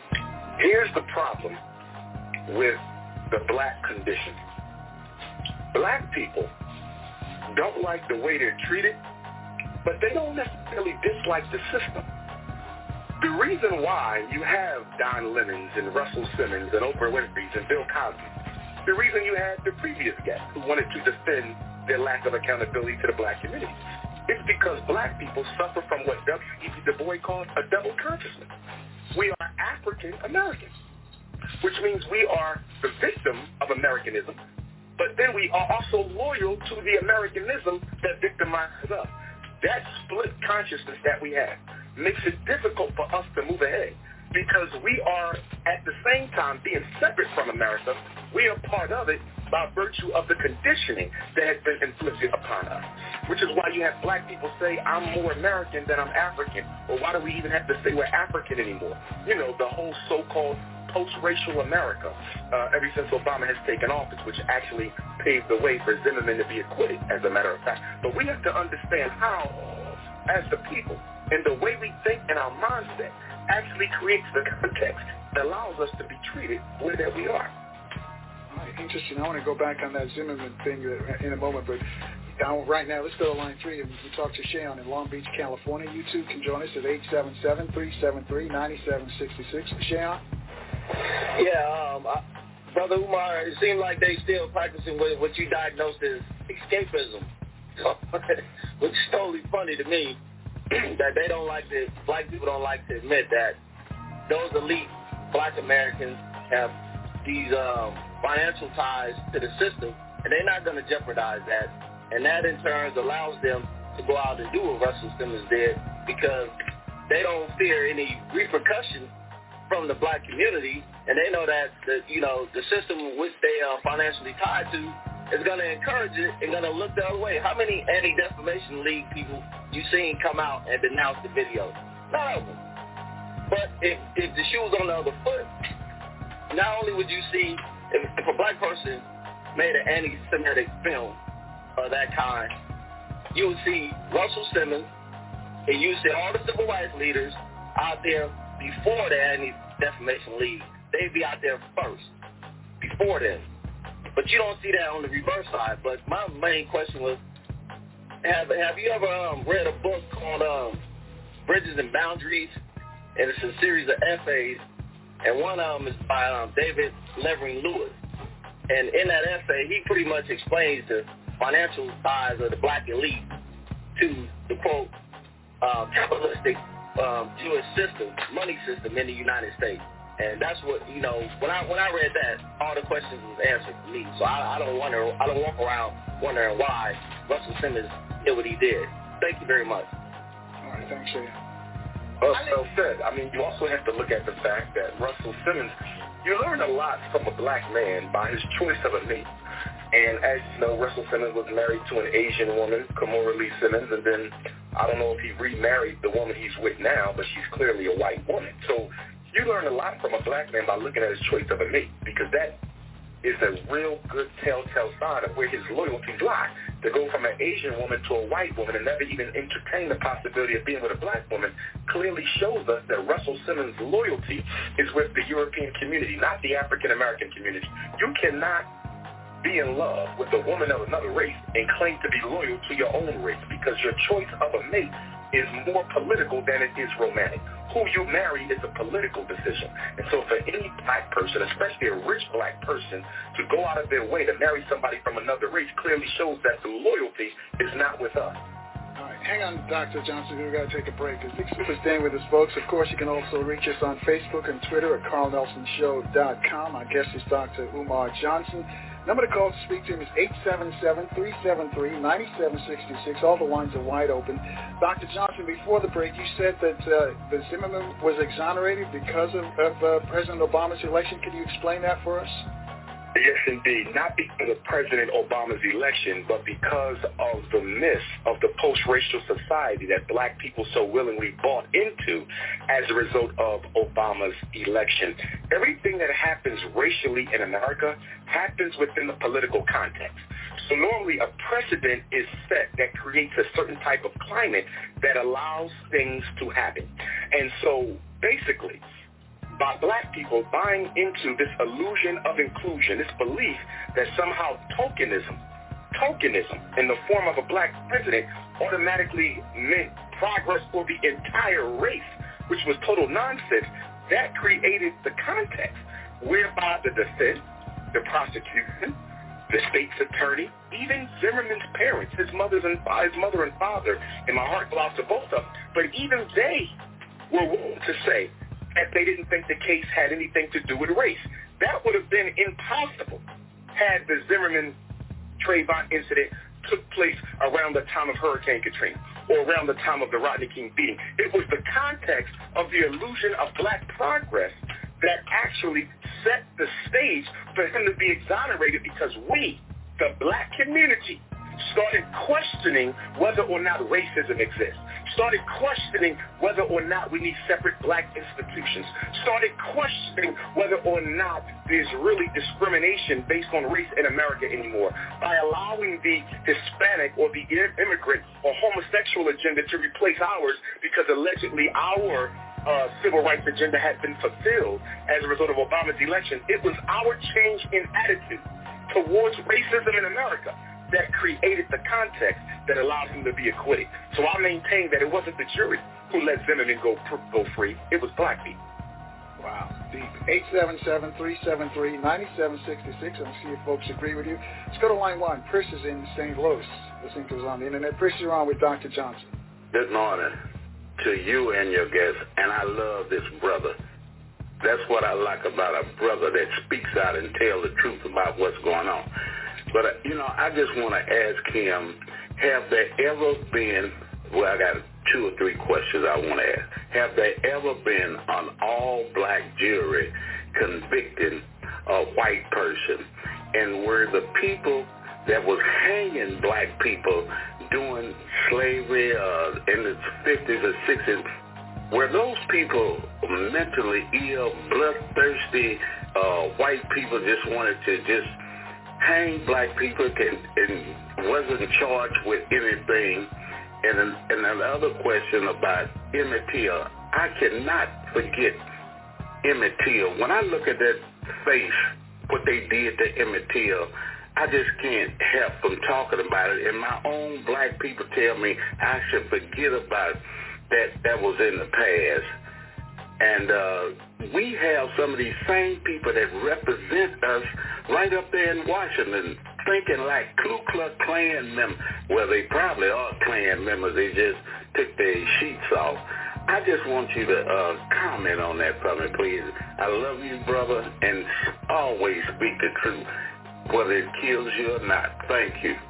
Here's the problem with the black condition. black people don't like the way they're treated, but they don't necessarily dislike the system. The reason why you have Don Lemons and Russell Simmons and Oprah Winfrey's and Bill Cosby, the reason you had the previous guests who wanted to defend their lack of accountability to the black community, it's because black people suffer from what W E B Du Bois calls a double consciousness. We are African Americans, which means we are the victim of Americanism, but then we are also loyal to the Americanism that victimizes us. That split consciousness that we have makes it difficult for us to move ahead because we are, at the same time, being separate from America. We are part of it by virtue of the conditioning that has been inflicted upon us, which is why you have black people say, I'm more American than I'm African. Well, why do we even have to say we're African anymore? You know, the whole so-called post-racial America, uh, ever since Obama has taken office, which actually paved the way for Zimmerman to be acquitted, as a matter of fact. But we have to understand how, as the people, and the way we think and our mindset actually creates the context that allows us to be treated the way that we are. All right, interesting. I want to go back on that Zimmerman thing in a moment, but now, right now, let's go to line three and we talk to Shayon in Long Beach, California. You too can join us at eight seven seven, three seven three, nine seven six six. Shayon? Yeah, um, I, Brother Umar, it seems like they still practicing what, what you diagnosed as escapism, which is totally funny to me that they don't like to, black people don't like to admit that those elite black Americans have these um, financial ties to the system, and they're not going to jeopardize that. And that, in turn, allows them to go out and do what Russell Simmons did because they don't fear any repercussions from the black community, and they know that the, you know, the system which they are financially tied to is going to encourage it and going to look the other way. How many Anti-Defamation League people you seen come out and denounce the video? None of them. But if, if the shoe was on the other foot, not only would you see, if, if a black person made an anti-Semitic film of that kind, you would see Russell Simmons and you would see all the civil rights leaders out there before the Anti-Defamation League. They'd be out there first, before them. But you don't see that on the reverse side. But my main question was, have have you ever um, read a book called um, Bridges and Boundaries? And it's a series of essays, and one of them is by um, David Levering Lewis. And in that essay, he pretty much explains the financial ties of the black elite to the, quote, uh, capitalistic um, Jewish system, money system in the United States. And that's what, you know, when I when I read that, all the questions was answered for me. So I, I don't wonder, I don't walk around wondering why Russell Simmons did what he did. Thank you very much. All right, thanks, Shayon. Well, well said. I mean, you also have to look at the fact that Russell Simmons, you learn a lot from a black man by his choice of a mate. And as you know, Russell Simmons was married to an Asian woman, Kimora Lee Simmons, and then I don't know if he remarried the woman he's with now, but she's clearly a white woman. So you learn a lot from a black man by looking at his choice of a mate, because that is a real good telltale sign of where his loyalties lie. To go from an Asian woman to a white woman and never even entertain the possibility of being with a black woman clearly shows us that Russell Simmons' loyalty is with the European community, not the African-American community. You cannot be in love with a woman of another race and claim to be loyal to your own race, because your choice of a mate is more political than it is romantic. Who you marry is a political decision. And so for any black person, especially a rich black person, to go out of their way to marry somebody from another race clearly shows that the loyalty is not with us. All right, hang on, Doctor Johnson. We've got to take a break. Thanks for staying with us, folks. Of course, you can also reach us on Facebook and Twitter at carl nelson show dot com. Our guest is Doctor Umar Johnson. Number to call to speak to him is eight seven seven, three seven three, nine seven six six. All the lines are wide open. Doctor Johnson, before the break, you said that uh, that Zimmerman was exonerated because of, of uh, President Obama's election. Can you explain that for us? Yes, indeed. Not because of President Obama's election, but because of the myth of the post-racial society that black people so willingly bought into as a result of Obama's election. Everything that happens racially in America happens within the political context. So normally a precedent is set that creates a certain type of climate that allows things to happen. And so basically, by black people buying into this illusion of inclusion, this belief that somehow tokenism tokenism in the form of a black president automatically meant progress for the entire race, which was total nonsense. That created the context whereby the defense, the prosecution, the state's attorney, even Zimmerman's parents, his mother's and his mother and father, and my heart goes out to both of them, but even they were willing to say that they didn't think the case had anything to do with race. That would have been impossible had the Zimmerman Trayvon incident took place around the time of Hurricane Katrina or around the time of the Rodney King beating. It was the context of the illusion of black progress that actually set the stage for him to be exonerated, because we, the black community, started questioning whether or not racism exists, started questioning whether or not we need separate black institutions, started questioning whether or not there's really discrimination based on race in America anymore, by allowing the Hispanic or the immigrant or homosexual agenda to replace ours, because allegedly our uh, civil rights agenda had been fulfilled as a result of Obama's election. It was our change in attitude towards racism in America that created the context that allowed him to be acquitted. So I maintain that it wasn't the jury who let Zimmerman go go free. It was black people. Wow. Deep. eight seven seven, three seven three, nine seven six six. I'll see if folks agree with you. Let's go to line one. Chris is in Saint Louis. Listening to us on the internet. Chris, you're on with Doctor Johnson. Good morning to you and your guests. And I love this brother. That's what I like about a brother that speaks out and tells the truth about what's going on. But, uh, you know, I just want to ask him, have there ever been, well, I got two or three questions I want to ask. Have there ever been an all-black jury convicting a white person? And were the people that was hanging black people during slavery uh, in the fifties or sixties, were those people mentally ill, bloodthirsty, uh, white people just wanted to just hang black people and, and wasn't charged with anything? And, and another question about Emmett Till. I cannot forget Emmett Till. When I look at that face, what they did to Emmett Till, I just can't help from talking about it. And my own black people tell me I should forget about that. That was in the past. And uh, we have some of these same people that represent us right up there in Washington, thinking like Ku Klux Klan members. Well, they probably are Klan members. They just took their sheets off. I just want you to uh, comment on that for me, please. I love you, brother, and always speak the truth, whether it kills you or not. Thank you.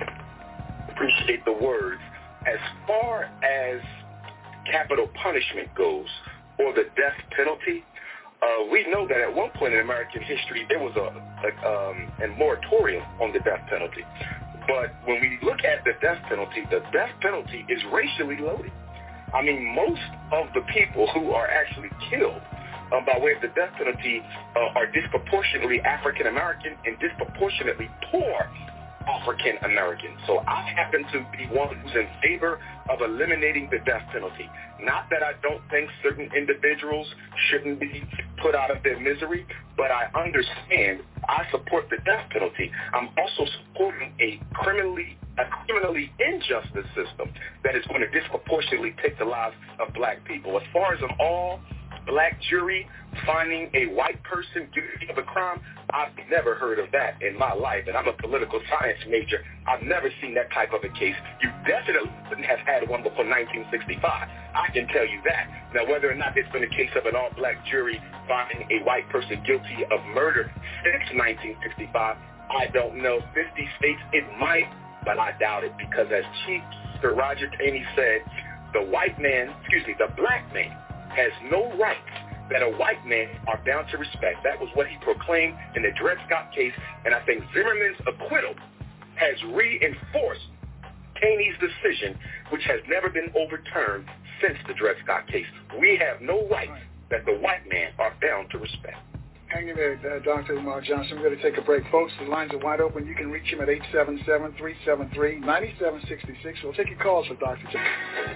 Appreciate the words. As far as capital punishment goes, or the death penalty, uh, we know that at one point in American history there was a, a, um, a moratorium on the death penalty. But when we look at the death penalty, the death penalty is racially loaded. I mean, most of the people who are actually killed uh, by way of the death penalty uh, are disproportionately African American and disproportionately poor African American. So I happen to be one who's in favor of eliminating the death penalty. Not that I don't think certain individuals shouldn't be put out of their misery, but I understand, I support the death penalty. I'm also supporting a criminally a criminally injustice system that is going to disproportionately take the lives of black people. As far as an all-black jury finding a white person guilty of a crime, I've never heard of that in my life, and I'm a political science major. I've never seen that type of a case. You definitely wouldn't have had one before nineteen sixty-five. I can tell you that. Now, whether or not there's been a case of an all-black jury finding a white person guilty of murder since nineteen sixty-five, I don't know. fifty states, it might, but I doubt it, because as Chief Sir Roger Taney said, the white man, excuse me, the black man has no rights that a white man are bound to respect. That was what he proclaimed in the Dred Scott case, and I think Zimmerman's acquittal has reinforced Taney's decision, which has never been overturned since the Dred Scott case. We have no rights that the white man are bound to respect. Hang in there, uh, Doctor Umar Johnson. We're going to take a break. Folks, the lines are wide open. You can reach him at eight seven seven, three seven three, nine seven six six. We'll take your calls for Doctor Johnson.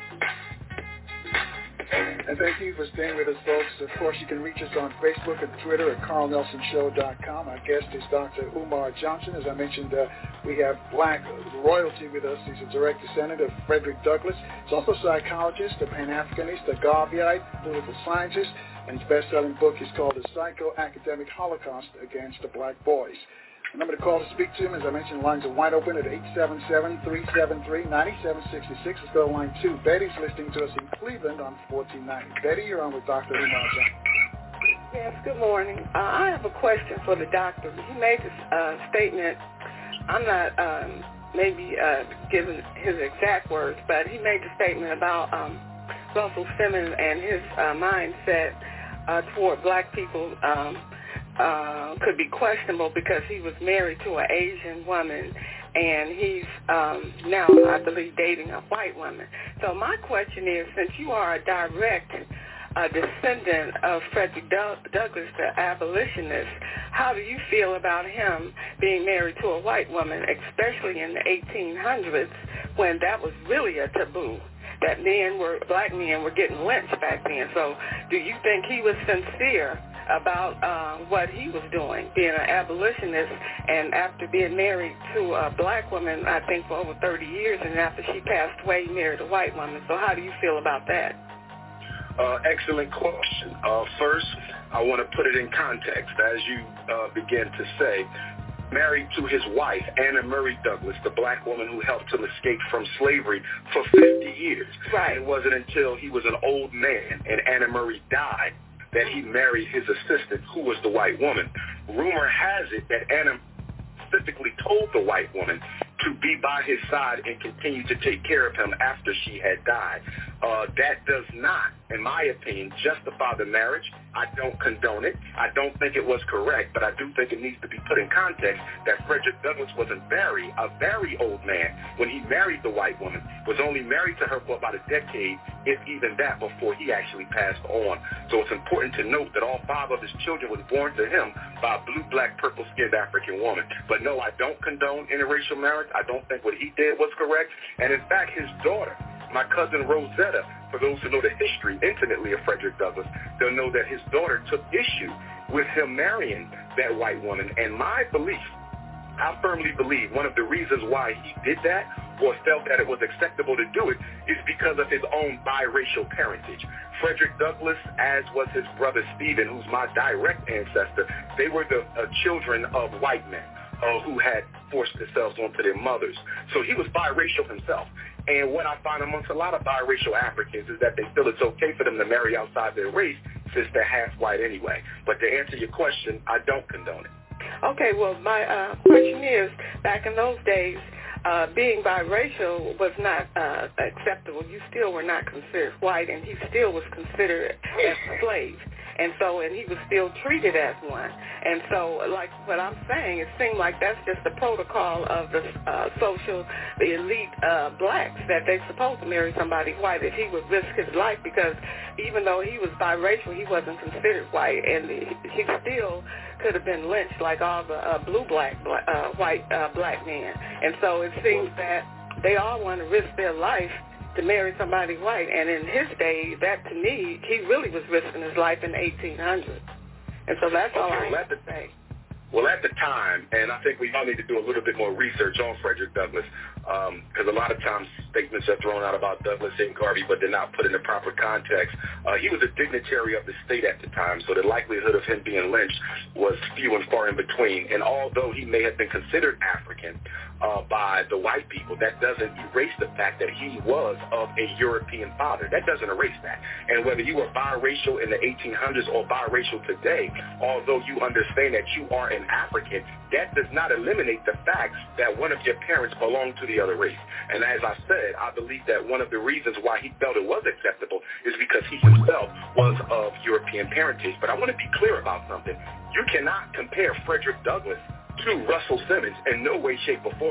And thank you for staying with us, folks. Of course, you can reach us on Facebook and Twitter at carl nelson show dot com. Our guest is Doctor Umar Johnson. As I mentioned, uh, We have black royalty with us. He's a direct descendant of Frederick Douglass. He's also a psychologist, a Pan-Africanist, a Garveyite, political scientist, and his best-selling book is called The Psycho-Academic Holocaust Against the Black Boys. The number to call to speak to him, as I mentioned, lines are wide open at eight seven seven, three seven three, nine seven six six. Let's go to line two. Betty's listening to us in Cleveland on fourteen ninety. Betty, you're on with Doctor Umar Johnson. Yes, good morning. Uh, I have a question for the doctor. He made this uh, statement. I'm not um, maybe uh, giving his exact words, but he made the statement about um, Russell Simmons and his uh, mindset uh, toward black people um, uh, could be questionable because he was married to an Asian woman, and he's um, now, I believe, dating a white woman. So my question is, since you are a direct a descendant of Frederick Douglass, the abolitionist, how do you feel about him being married to a white woman, especially in the eighteen hundreds when that was really a taboo, that men were, black men were getting lynched back then? So do you think he was sincere about uh, what he was doing, being an abolitionist, and after being married to a black woman, I think for over thirty years, and after she passed away, he married a white woman? So how do you feel about that? Uh, excellent question. Uh, first, I want to put it in context. As you uh, began to say, married to his wife, Anna Murray Douglass, the black woman who helped him escape from slavery for fifty years. Right. It wasn't until he was an old man and Anna Murray died that he married his assistant, who was the white woman. Rumor has it that Anna specifically told the white woman to be by his side and continue to take care of him after she had died. Uh, that does not, in my opinion, justify the marriage. I don't condone it. I don't think it was correct, but I do think it needs to be put in context that Frederick Douglass was a very, a very old man when he married the white woman, was only married to her for about a decade, if even that, before he actually passed on. So it's important to note that all five of his children was born to him by a blue, black, purple-skinned African woman. But no, I don't condone interracial marriage. I don't think what he did was correct. And in fact, his daughter, my cousin Rosetta, for those who know the history intimately of Frederick Douglass, they'll know that his daughter took issue with him marrying that white woman. And my belief, I firmly believe one of the reasons why he did that or felt that it was acceptable to do it is because of his own biracial parentage. Frederick Douglass, as was his brother Stephen, who's my direct ancestor, they were the uh, children of white men uh, who had forced themselves onto their mothers. So he was biracial himself. And what I find amongst a lot of biracial Africans is that they feel it's okay for them to marry outside their race since they're half white anyway. But to answer your question, I don't condone it. Okay, well, my uh, question is, back in those days, uh, being biracial was not uh, acceptable. You still were not considered white, and he still was considered as a slave. And so, and he was still treated as one. And so, like what I'm saying, it seemed like that's just the protocol of the uh, social, the elite uh, blacks, that they're supposed to marry somebody white if he would risk his life, because even though he was biracial, he wasn't considered white, and he still could have been lynched like all the uh, blue black, black uh, white uh, black men. And so it seems that they all want to risk their life to marry somebody white. And in his day, that to me, he really was risking his life in the eighteen hundreds. And so that's all I have to say. Well, at the time, and I think we all need to do a little bit more research on Frederick Douglass, because um, a lot of times statements are thrown out about Douglass and Garvey, but they're not put in the proper context. Uh, he was a dignitary of the state at the time, so the likelihood of him being lynched was few and far in between. And although he may have been considered African uh, by the white people, that doesn't erase the fact that he was of a European father. That doesn't erase that. And whether you were biracial in the eighteen hundreds or biracial today, although you understand that you are an African, that does not eliminate the facts that one of your parents belonged to the other race. And as I said, I believe that one of the reasons why he felt it was acceptable is because he himself was of European parentage. But I want to be clear about something. You cannot compare Frederick Douglass to Russell Simmons in no way, shape, or form.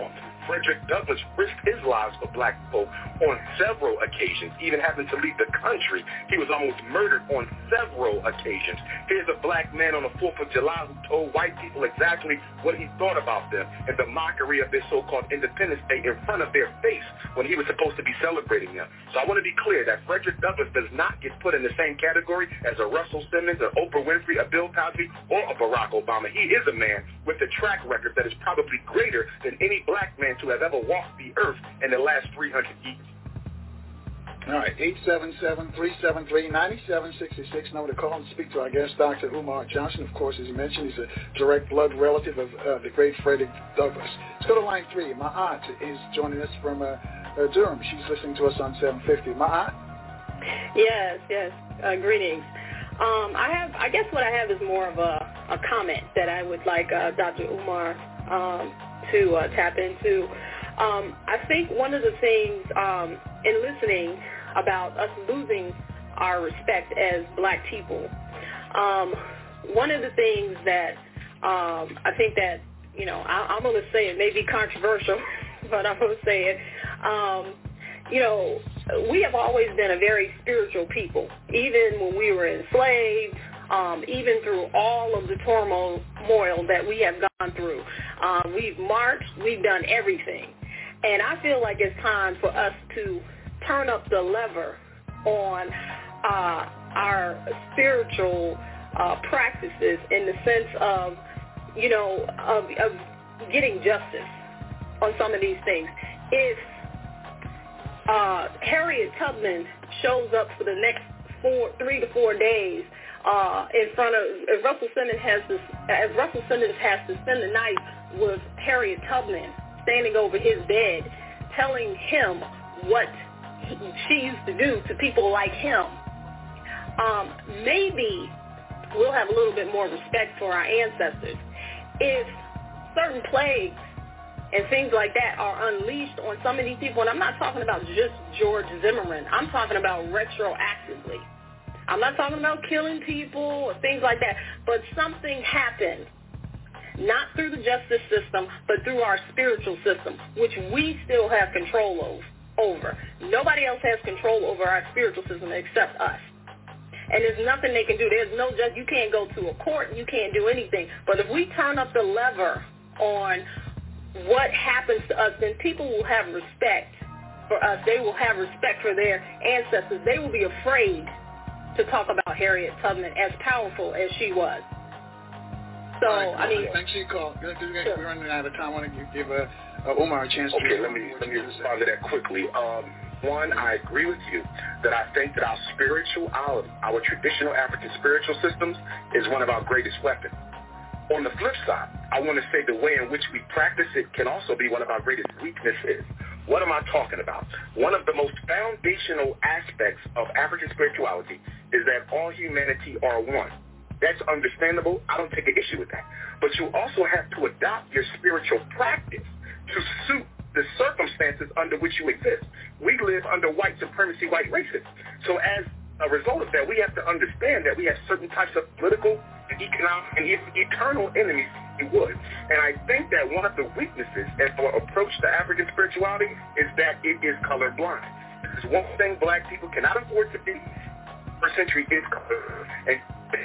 Frederick Douglass risked his lives for black folk on several occasions, even having to leave the country. He was almost murdered on several occasions. Here's a black man on the fourth of July who told white people exactly what he thought about them and the mockery of their so-called Independence Day in front of their face when he was supposed to be celebrating them. So I want to be clear that Frederick Douglass does not get put in the same category as a Russell Simmons, an Oprah Winfrey, a Bill Cosby, or a Barack Obama. He is a man with a track record that is probably greater than any black man to have ever walked the earth in the last three hundred years. All right, eight seven seven, three seven three, nine seven six six, number to call and speak to our guest, Doctor Umar Johnson. Of course, as you mentioned, he's a direct blood relative of uh, the great Frederick Douglass. Let's go to line three. My aunt is joining us from uh, uh, Durham. She's listening to us on seven fifty. My aunt? Yes, yes. Uh, greetings. Um, I have, I guess what I have is more of a, a comment that I would like uh, Doctor Umar um, to uh, tap into. Um, I think one of the things um, in listening about us losing our respect as black people, um, one of the things that um, I think that, you know, I, I'm going to say it may be controversial, but I'm going to say it. Um, you know, we have always been a very spiritual people, even when we were enslaved, um, even through all of the turmoil that we have gone through. Um, we've marched, we've done everything. And I feel like it's time for us to turn up the lever on uh, our spiritual uh, practices in the sense of, you know, of, of getting justice on some of these things. If uh, Harriet Tubman shows up for the next four, three to four days uh, in front of, if Russell Simmons has to, as Russell Simmons has to spend the night with Harriet Tubman, standing over his bed, telling him what he, she used to do to people like him, um, maybe we'll have a little bit more respect for our ancestors. If certain plagues and things like that are unleashed on some of these people, and I'm not talking about just George Zimmerman, I'm talking about retroactively. I'm not talking about killing people or things like that, but something happened, not through the justice system, but through our spiritual system, which we still have control of, over. Nobody else has control over our spiritual system except us. And there's nothing they can do. There's no judge. You can't go to a court. You can't do anything. But if we turn up the lever on what happens to us, then people will have respect for us. They will have respect for their ancestors. They will be afraid to talk about Harriet Tubman, as powerful as she was. So, right, I mean... Thanks for your call. We're sure. running out of time. I want to give uh, uh, Umar a chance okay, to... let me, let me respond to that quickly. Um, one, I agree with you that I think that our spirituality, our traditional African spiritual systems, is one of our greatest weapons. On the flip side, I want to say the way in which we practice it can also be one of our greatest weaknesses. What am I talking about? One of the most foundational aspects of African spirituality is that all humanity are one. That's understandable. I don't take an issue with that. But you also have to adopt your spiritual practice to suit the circumstances under which you exist. We live under white supremacy, white racism. So as a result of that, we have to understand that we have certain types of political, economic, and eternal enemies, if you would. And I think that one of the weaknesses in our approach to African spirituality is that it is colorblind. There's one thing black people cannot afford to be. First century is color. And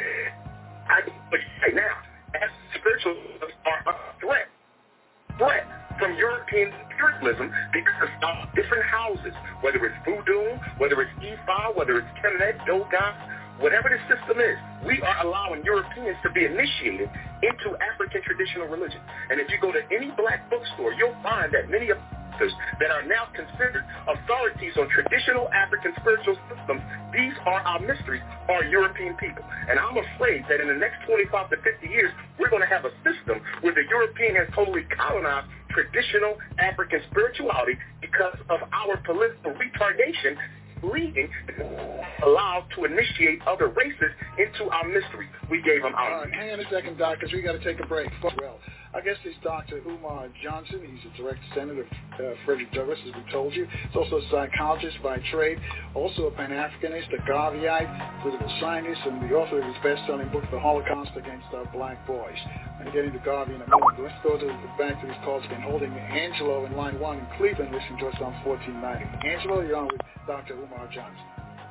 I can put you right now, as spiritualists are a threat. Threat from European imperialism because of different houses, whether it's voodoo, whether it's Ifa, whether it's Kemet, Dogon, whatever the system is, we are allowing Europeans to be initiated into African traditional religion. And if you go to any black bookstore, you'll find that many of us that are now considered authorities on traditional African spiritual systems, these are our mysteries, are European people. And I'm afraid that in the next twenty-five to fifty years, we're going to have a system where the European has totally colonized traditional African spirituality because of our political retardation, leading allowed to initiate other races into our mystery. We gave them our... All right, hang on a second, Doc, because we got to take a break. Well, Our guest is Doctor Umar Johnson. He's a direct descendant of uh, Frederick Douglass, as we told you. He's also a psychologist by trade, also a Pan-Africanist, a Garveyite, political scientist, and the author of his best-selling book, The Holocaust Against Our Black Boys. I'm going to get into Garvey in a moment, but let's go to, back to these calls again, holding Angelo in line one in Cleveland, listening to us on fourteen ninety. Angelo, you're on with Doctor Umar Johnson.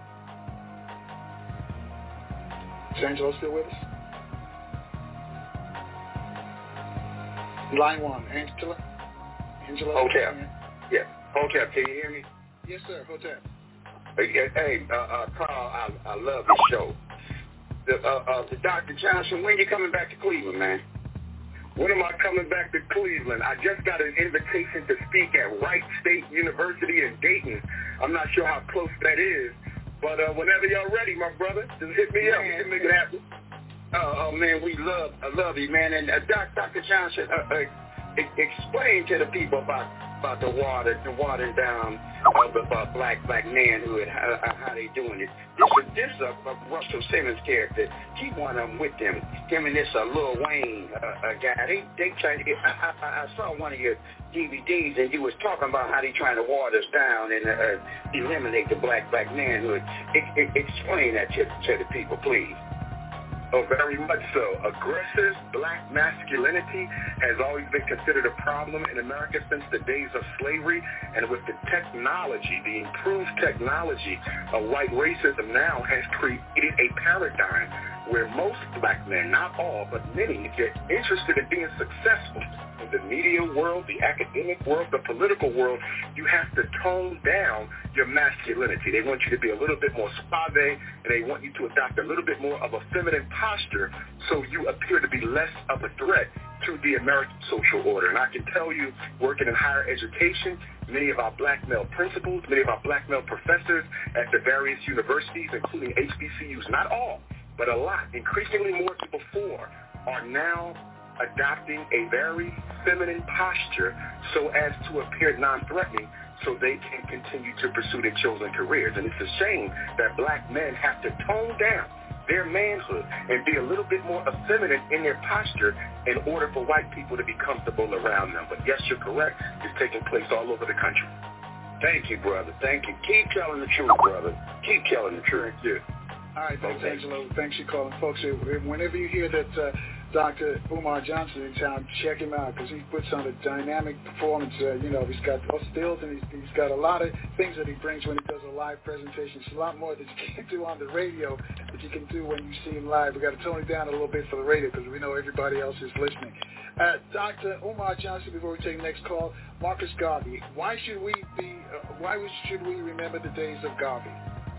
Is Angelo still with us? Line one, Angela. Angela. Hotep. Yeah, Hotep. Can you hear me? Yes, sir. Hotep. Hey, hey uh, uh, Carl, I, I love this show. The, uh, uh, the Doctor Johnson, when you coming back to Cleveland, man? When am I coming back to Cleveland? I just got an invitation to speak at Wright State University in Dayton. I'm not sure how close that is, but uh, whenever y'all ready, my brother, just hit me up. Hit me up. Oh, oh man, we love, I love you, man. And uh, Doc, Doctor Johnson, uh, uh, explain to the people about about the water, the watering down of the uh, black black manhood, how, how they doing it. This is this uh, uh, Russell Simmons character. He one of them with them. Him and this uh, Lil Wayne uh, uh, guy. They they trying to get. I, I, I saw one of your D V Ds and you was talking about how they trying to water us down and uh, eliminate the black black manhood. It, it, explain that to, to the people, please. Oh, very much so. Aggressive black masculinity has always been considered a problem in America since the days of slavery. And with the technology, the improved technology of white racism now has created a paradigm where most black men, not all, but many, if you're interested in being successful in the media world, the academic world, the political world, you have to tone down your masculinity. They want you to be a little bit more suave, and they want you to adopt a little bit more of a feminine posture so you appear to be less of a threat to the American social order. And I can tell you, working in higher education, many of our black male principals, many of our black male professors at the various universities, including H B C Us, not all, but a lot, increasingly more than before, are now adopting a very feminine posture so as to appear non-threatening so they can continue to pursue their chosen careers. And it's a shame that black men have to tone down their manhood and be a little bit more effeminate in their posture in order for white people to be comfortable around them. But yes, you're correct. It's taking place all over the country. Thank you, brother. Thank you. Keep telling the truth, brother. Keep telling the truth. Thank you. All right, thanks, okay. Angelo. Thanks for calling. Folks, whenever you hear that uh, Doctor Umar Johnson in town, check him out because he puts on a dynamic performance. Uh, you know, he's got stills and he's, he's got a lot of things that he brings when he does a live presentation. It's a lot more that you can't do on the radio that you can do when you see him live. We've got to tone it down a little bit for the radio because we know everybody else is listening. Uh, Doctor Umar Johnson, before we take the next call, Marcus Garvey. Why should we be? Uh, why should we remember the days of Garvey?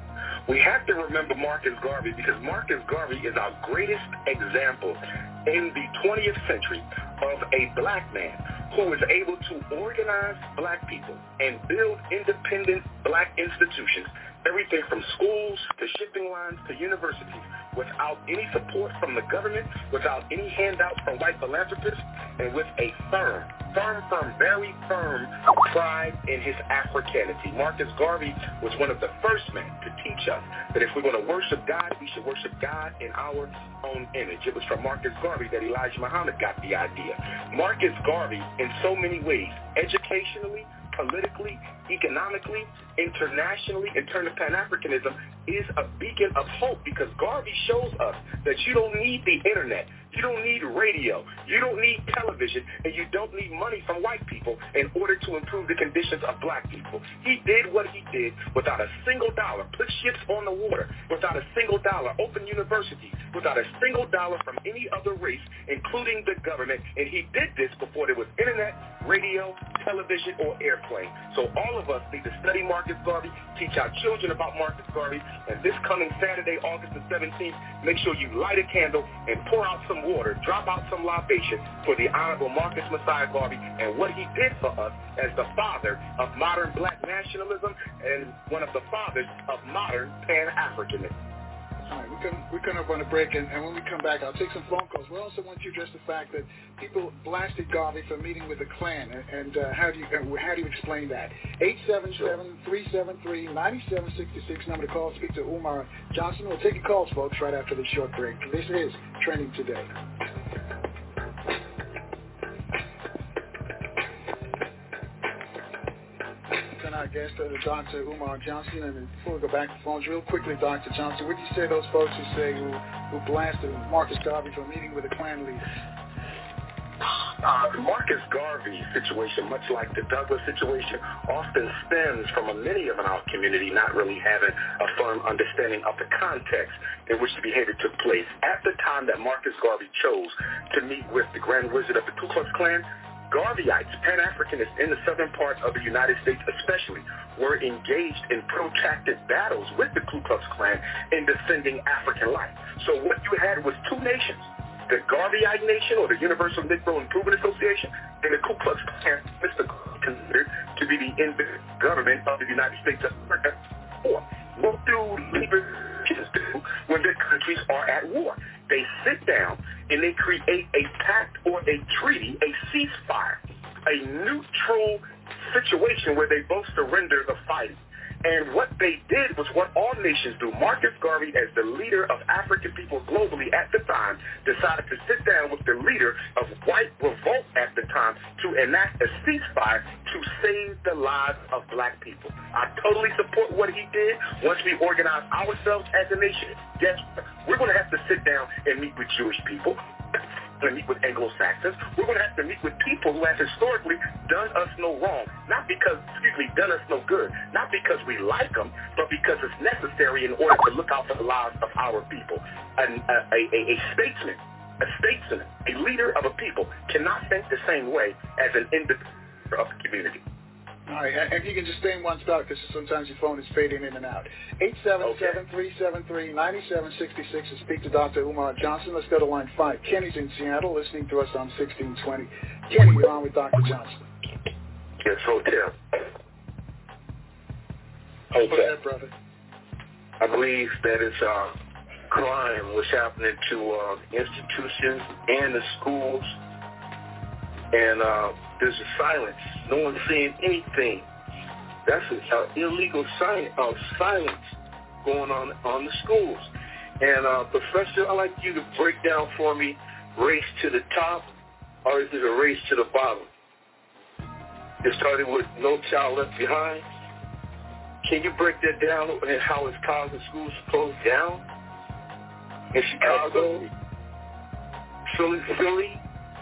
We have to remember Marcus Garvey because Marcus Garvey is our greatest example in the twentieth century of a black man who was able to organize black people and build independent black institutions, everything from schools to shipping lines to universities, without any support from the government, without any handouts from white philanthropists, and with a firm, firm, firm, very firm pride in his Africanity. Marcus Garvey was one of the first men to teach us that if we're going to worship God, we should worship God in our own image. It was from Marcus Garvey that Elijah Muhammad got the idea. Marcus Garvey, in so many ways, educationally, politically, economically, internationally, in terms of Pan-Africanism, is a beacon of hope because Garvey shows us that you don't need the internet, you don't need radio, you don't need television, and you don't need money from white people in order to improve the conditions of black people. He did what he did without a single dollar, put ships on the water, without a single dollar, open universities, without a single dollar from any other race, including the government, and he did this before there was internet, radio, television, or airplane. So all of us need to study Marcus Garvey, teach our children about Marcus Garvey, and this coming Saturday, August the seventeenth, make sure you light a candle and pour out some water, drop out some libation for the Honorable Marcus Messiah Garvey and what he did for us as the father of modern black nationalism and one of the fathers of modern Pan-Africanism. All right, we're going we're going to run a break, and, and when we come back, I'll take some phone calls. We also want you to address the fact that people blasted Garvey for meeting with the Klan, and, and uh, how do you uh, how do you explain that? eight seven seven, three seven three, nine seven six six, number to call. Speak to Umar Johnson. We'll take your calls, folks, right after this short break. This is Trending Today. guest, uh, Doctor Umar Johnson. And before we go back to the phones, real quickly, Doctor Johnson, what do you say to those folks who say who, who blasted Marcus Garvey for meeting with a Klan leader? Uh, the Marcus Garvey situation, much like the Douglas situation, often stems from a many of in our community not really having a firm understanding of the context in which the behavior took place. At the time that Marcus Garvey chose to meet with the Grand Wizard of the Ku Klux Klan, Garveyites, Pan-Africanists in the southern part of the United States especially, were engaged in protracted battles with the Ku Klux Klan in defending African life. So what you had was two nations, the Garveyite Nation, or the Universal Negro Improvement Association, and the Ku Klux Klan, Mister considered to be the independent government of the United States of America. What do leaders do when their countries are at war? They sit down and they create a pact or a treaty, a ceasefire, a neutral situation where they both surrender the fighting. And what they did was what all nations do. Marcus Garvey, as the leader of African people globally at the time, decided to sit down with the leader of white revolt at the time to enact a ceasefire to save the lives of black people. I totally support what he did. Once we organize ourselves as a nation, guess what? We're going to have to sit down and meet with Jewish people. We're going to meet with Anglo-Saxons. We're going to have to meet with people who have historically done us no wrong. Not because, excuse me, done us no good. Not because we like them, but because it's necessary in order to look out for the lives of our people. An, a, a, a statesman, a statesman, a leader of a people cannot think the same way as an individual of the community. All right, if you can just stay in one spot, because sometimes your phone is fading in and out. eight seven seven, three seven three, nine seven six six to speak to Doctor Umar Johnson. Let's go to line five. Kenny's in Seattle, listening to us on sixteen twenty. Kenny, you're on with Doctor Johnson. Yes, hotel. Hotel. What's that, brother? I believe that it's uh, crime what's happening to uh, institutions and the schools. And uh, there's a silence. No one's saying anything. That's an uh, illegal silence, uh, silence going on on the schools. And, uh, Professor, I'd like you to break down for me race to the top, or is it a race to the bottom? It started with No Child Left Behind. Can you break that down and how it's causing schools to close down? In Chicago, Philly, Philly,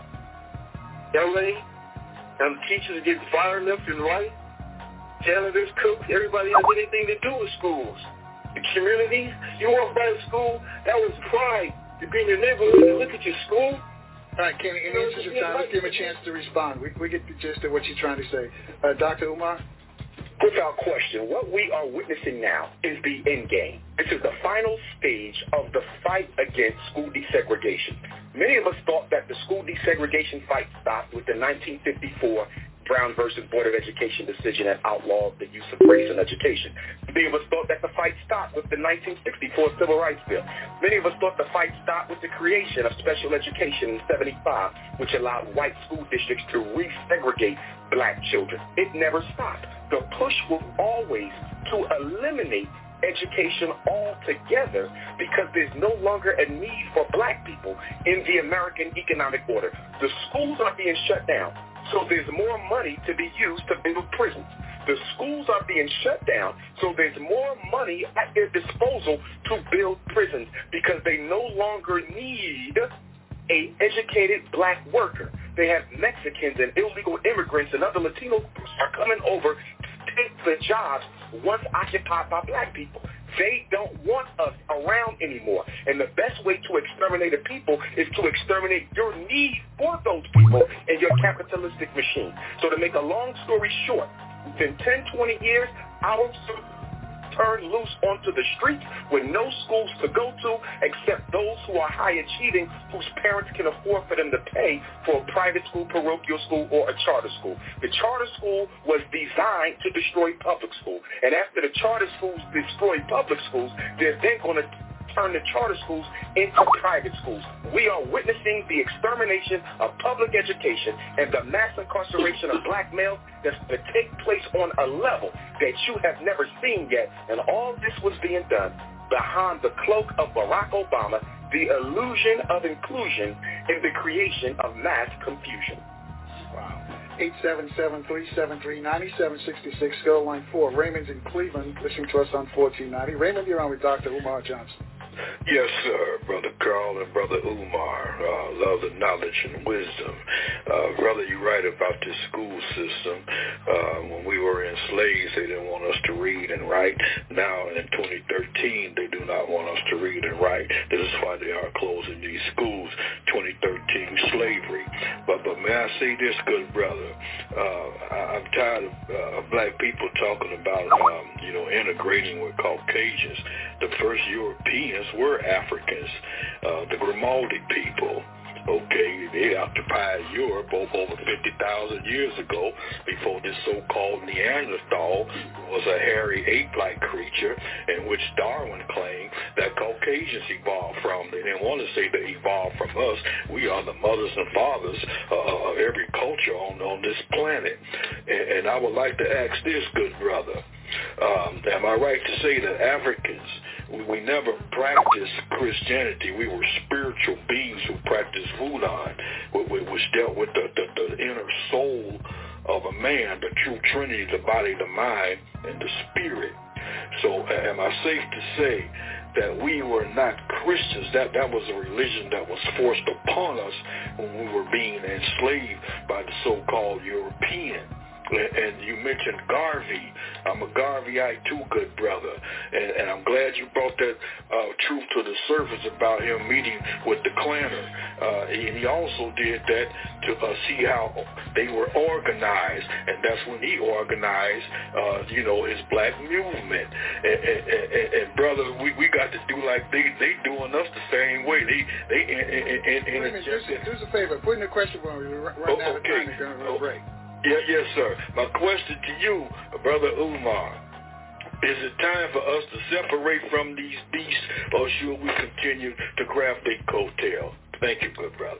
L A, and the teachers are getting fired left and right. Janitors, cooks, everybody has anything to do with schools. The communities, you walk by the school, that was pride to be in your neighborhood and look at your school. All right, Kenny, in the interest of time, let's give him a chance to respond. We, we get the gist of what you're trying to say. Uh, Doctor Umar? Without question, what we are witnessing now is the end game. This is the final stage of the fight against school desegregation. Many of us thought that the school desegregation fight stopped with the nineteen fifty-four Brown versus Board of Education decision that outlawed the use of race in education. Many of us thought that the fight stopped with the nineteen sixty-four Civil Rights Bill. Many of us thought the fight stopped with the creation of special education in seventy-five, which allowed white school districts to resegregate black children. It never stopped. The push was always to eliminate education altogether because there's no longer a need for black people in the American economic order. The schools are being shut down, so there's more money to be used to build prisons. The schools are being shut down, so there's more money at their disposal to build prisons because they no longer need a educated black worker. They have Mexicans and illegal immigrants and other Latino groups are coming over to take the jobs once occupied by black people. They don't want us around anymore. And the best way to exterminate a people is to exterminate your need for those people and your capitalistic machine. So to make a long story short, within ten, twenty years, our turn loose onto the streets with no schools to go to except those who are high achieving, whose parents can afford for them to pay for a private school, parochial school, or a charter school. The charter school was designed to destroy public school. And after the charter schools destroy public schools, they're then going to turn the charter schools into private schools. We are witnessing the extermination of public education and the mass incarceration of black males that's going to take place on a level that you have never seen yet. And all this was being done behind the cloak of Barack Obama, the illusion of inclusion and the creation of mass confusion. Wow. eight seven seven, three seven three, nine seven six six. Go line four. Raymond's in Cleveland, listening to us on fourteen ninety. Raymond, you're on with Doctor Umar Johnson. Yes, sir, Brother Carl and Brother Umar. Uh, love the knowledge and wisdom. Uh, brother, you're right about the school system. Uh, when we were enslaved, they didn't want us to read and write. Now, in twenty thirteen, they do not want us to read and write. This is why they are closing these schools. twenty thirteen slavery. But, but may I say this, good brother? Uh, I, I'm tired of uh, black people talking about, um, you know, integrating with Caucasians. The first Europeans were Africans, uh, the Grimaldi people. Okay, they occupied Europe over fifty thousand years ago before this so-called Neanderthal was a hairy ape-like creature in which Darwin claimed that Caucasians evolved from. They didn't want to say they evolved from us. We are the mothers and fathers uh, of every culture on, on this planet. And, and I would like to ask this, good brother. Um, am I right to say that Africans, we, we never practiced Christianity? We were spiritual beings who practiced Voodoo, which dealt with the, the, the inner soul of a man, the true trinity, the body, the mind, and the spirit. So am I safe to say that we were not Christians? That that was a religion that was forced upon us when we were being enslaved by the so-called European. And you mentioned Garvey. I'm a Garveyite too, good brother. And, and I'm glad you brought that uh, truth to the surface about him meeting with the Klanner. Uh, and he also did that to uh, see how they were organized. And that's when he organized, uh, you know, his black movement. And, and, and, and brother, we, we got to do like they they doing us the same way. They they in, in, in, in Wait a minute, do us a favor. Put in a question for me right oh, now. Okay. The time is going to go break. Yeah, yes, sir. My question to you, Brother Umar, is it time for us to separate from these beasts, or should we continue to grab their coattail? Thank you, good brother.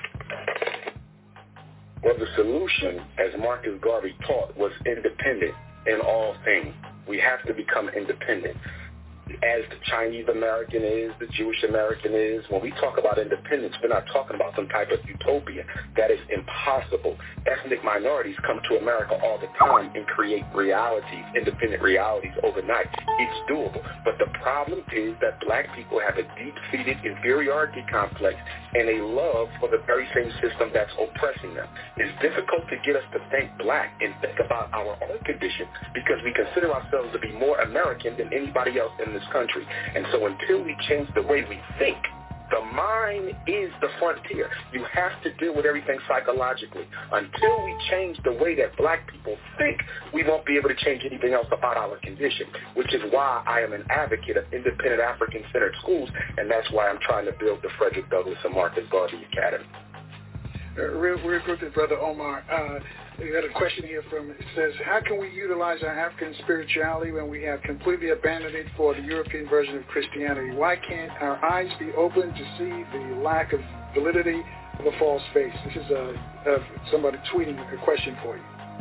Well, the solution, as Marcus Garvey taught, was independent in all things. We have to become independent. As the Chinese American is, the Jewish American is, when we talk about independence, we're not talking about some type of utopia. That is impossible. Ethnic minorities come to America all the time and create realities, independent realities overnight. It's doable. But the problem is that black people have a deep-seated inferiority complex and a love for the very same system that's oppressing them. It's difficult to get us to think black and think about our own condition because we consider ourselves to be more American than anybody else in this country. And so until we change the way we think, the mind is the frontier. You have to deal with everything psychologically. Until we change the way that black people think, we won't be able to change anything else about our condition, which is why I am an advocate of independent African-centered schools, and that's why I'm trying to build the Frederick Douglass and Marcus Garvey Academy. Uh, real, real quickly, Brother Omar, uh, we got a question here from, it says, how can we utilize our African spirituality when we have completely abandoned it for the European version of Christianity? Why can't our eyes be open to see the lack of validity of a false faith? This is uh, uh, somebody tweeting a question for you.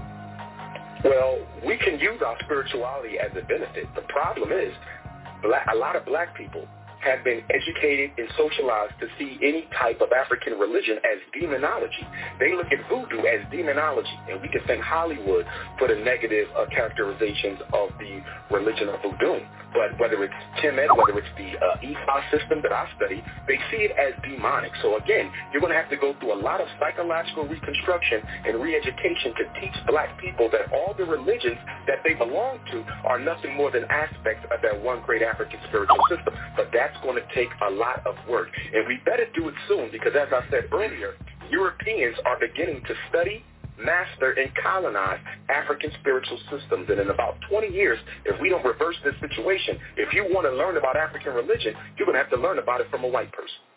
Well, we can use our spirituality as a benefit. The problem is black, a lot of black people have been educated and socialized to see any type of African religion as demonology. They look at voodoo as demonology, and we can thank Hollywood for the negative uh, characterizations of the religion of voodoo. But whether it's Kemet, whether it's the uh, E F A system that I study, they see it as demonic. So again, you're going to have to go through a lot of psychological reconstruction and re-education to teach black people that all the religions that they belong to are nothing more than aspects of that one great African spiritual system. But that's going to take a lot of work. And we better do it soon because, as I said earlier, Europeans are beginning to study, master, and colonize African spiritual systems. And in about twenty years, if we don't reverse this situation, if you want to learn about African religion, you're going to have to learn about it from a white person.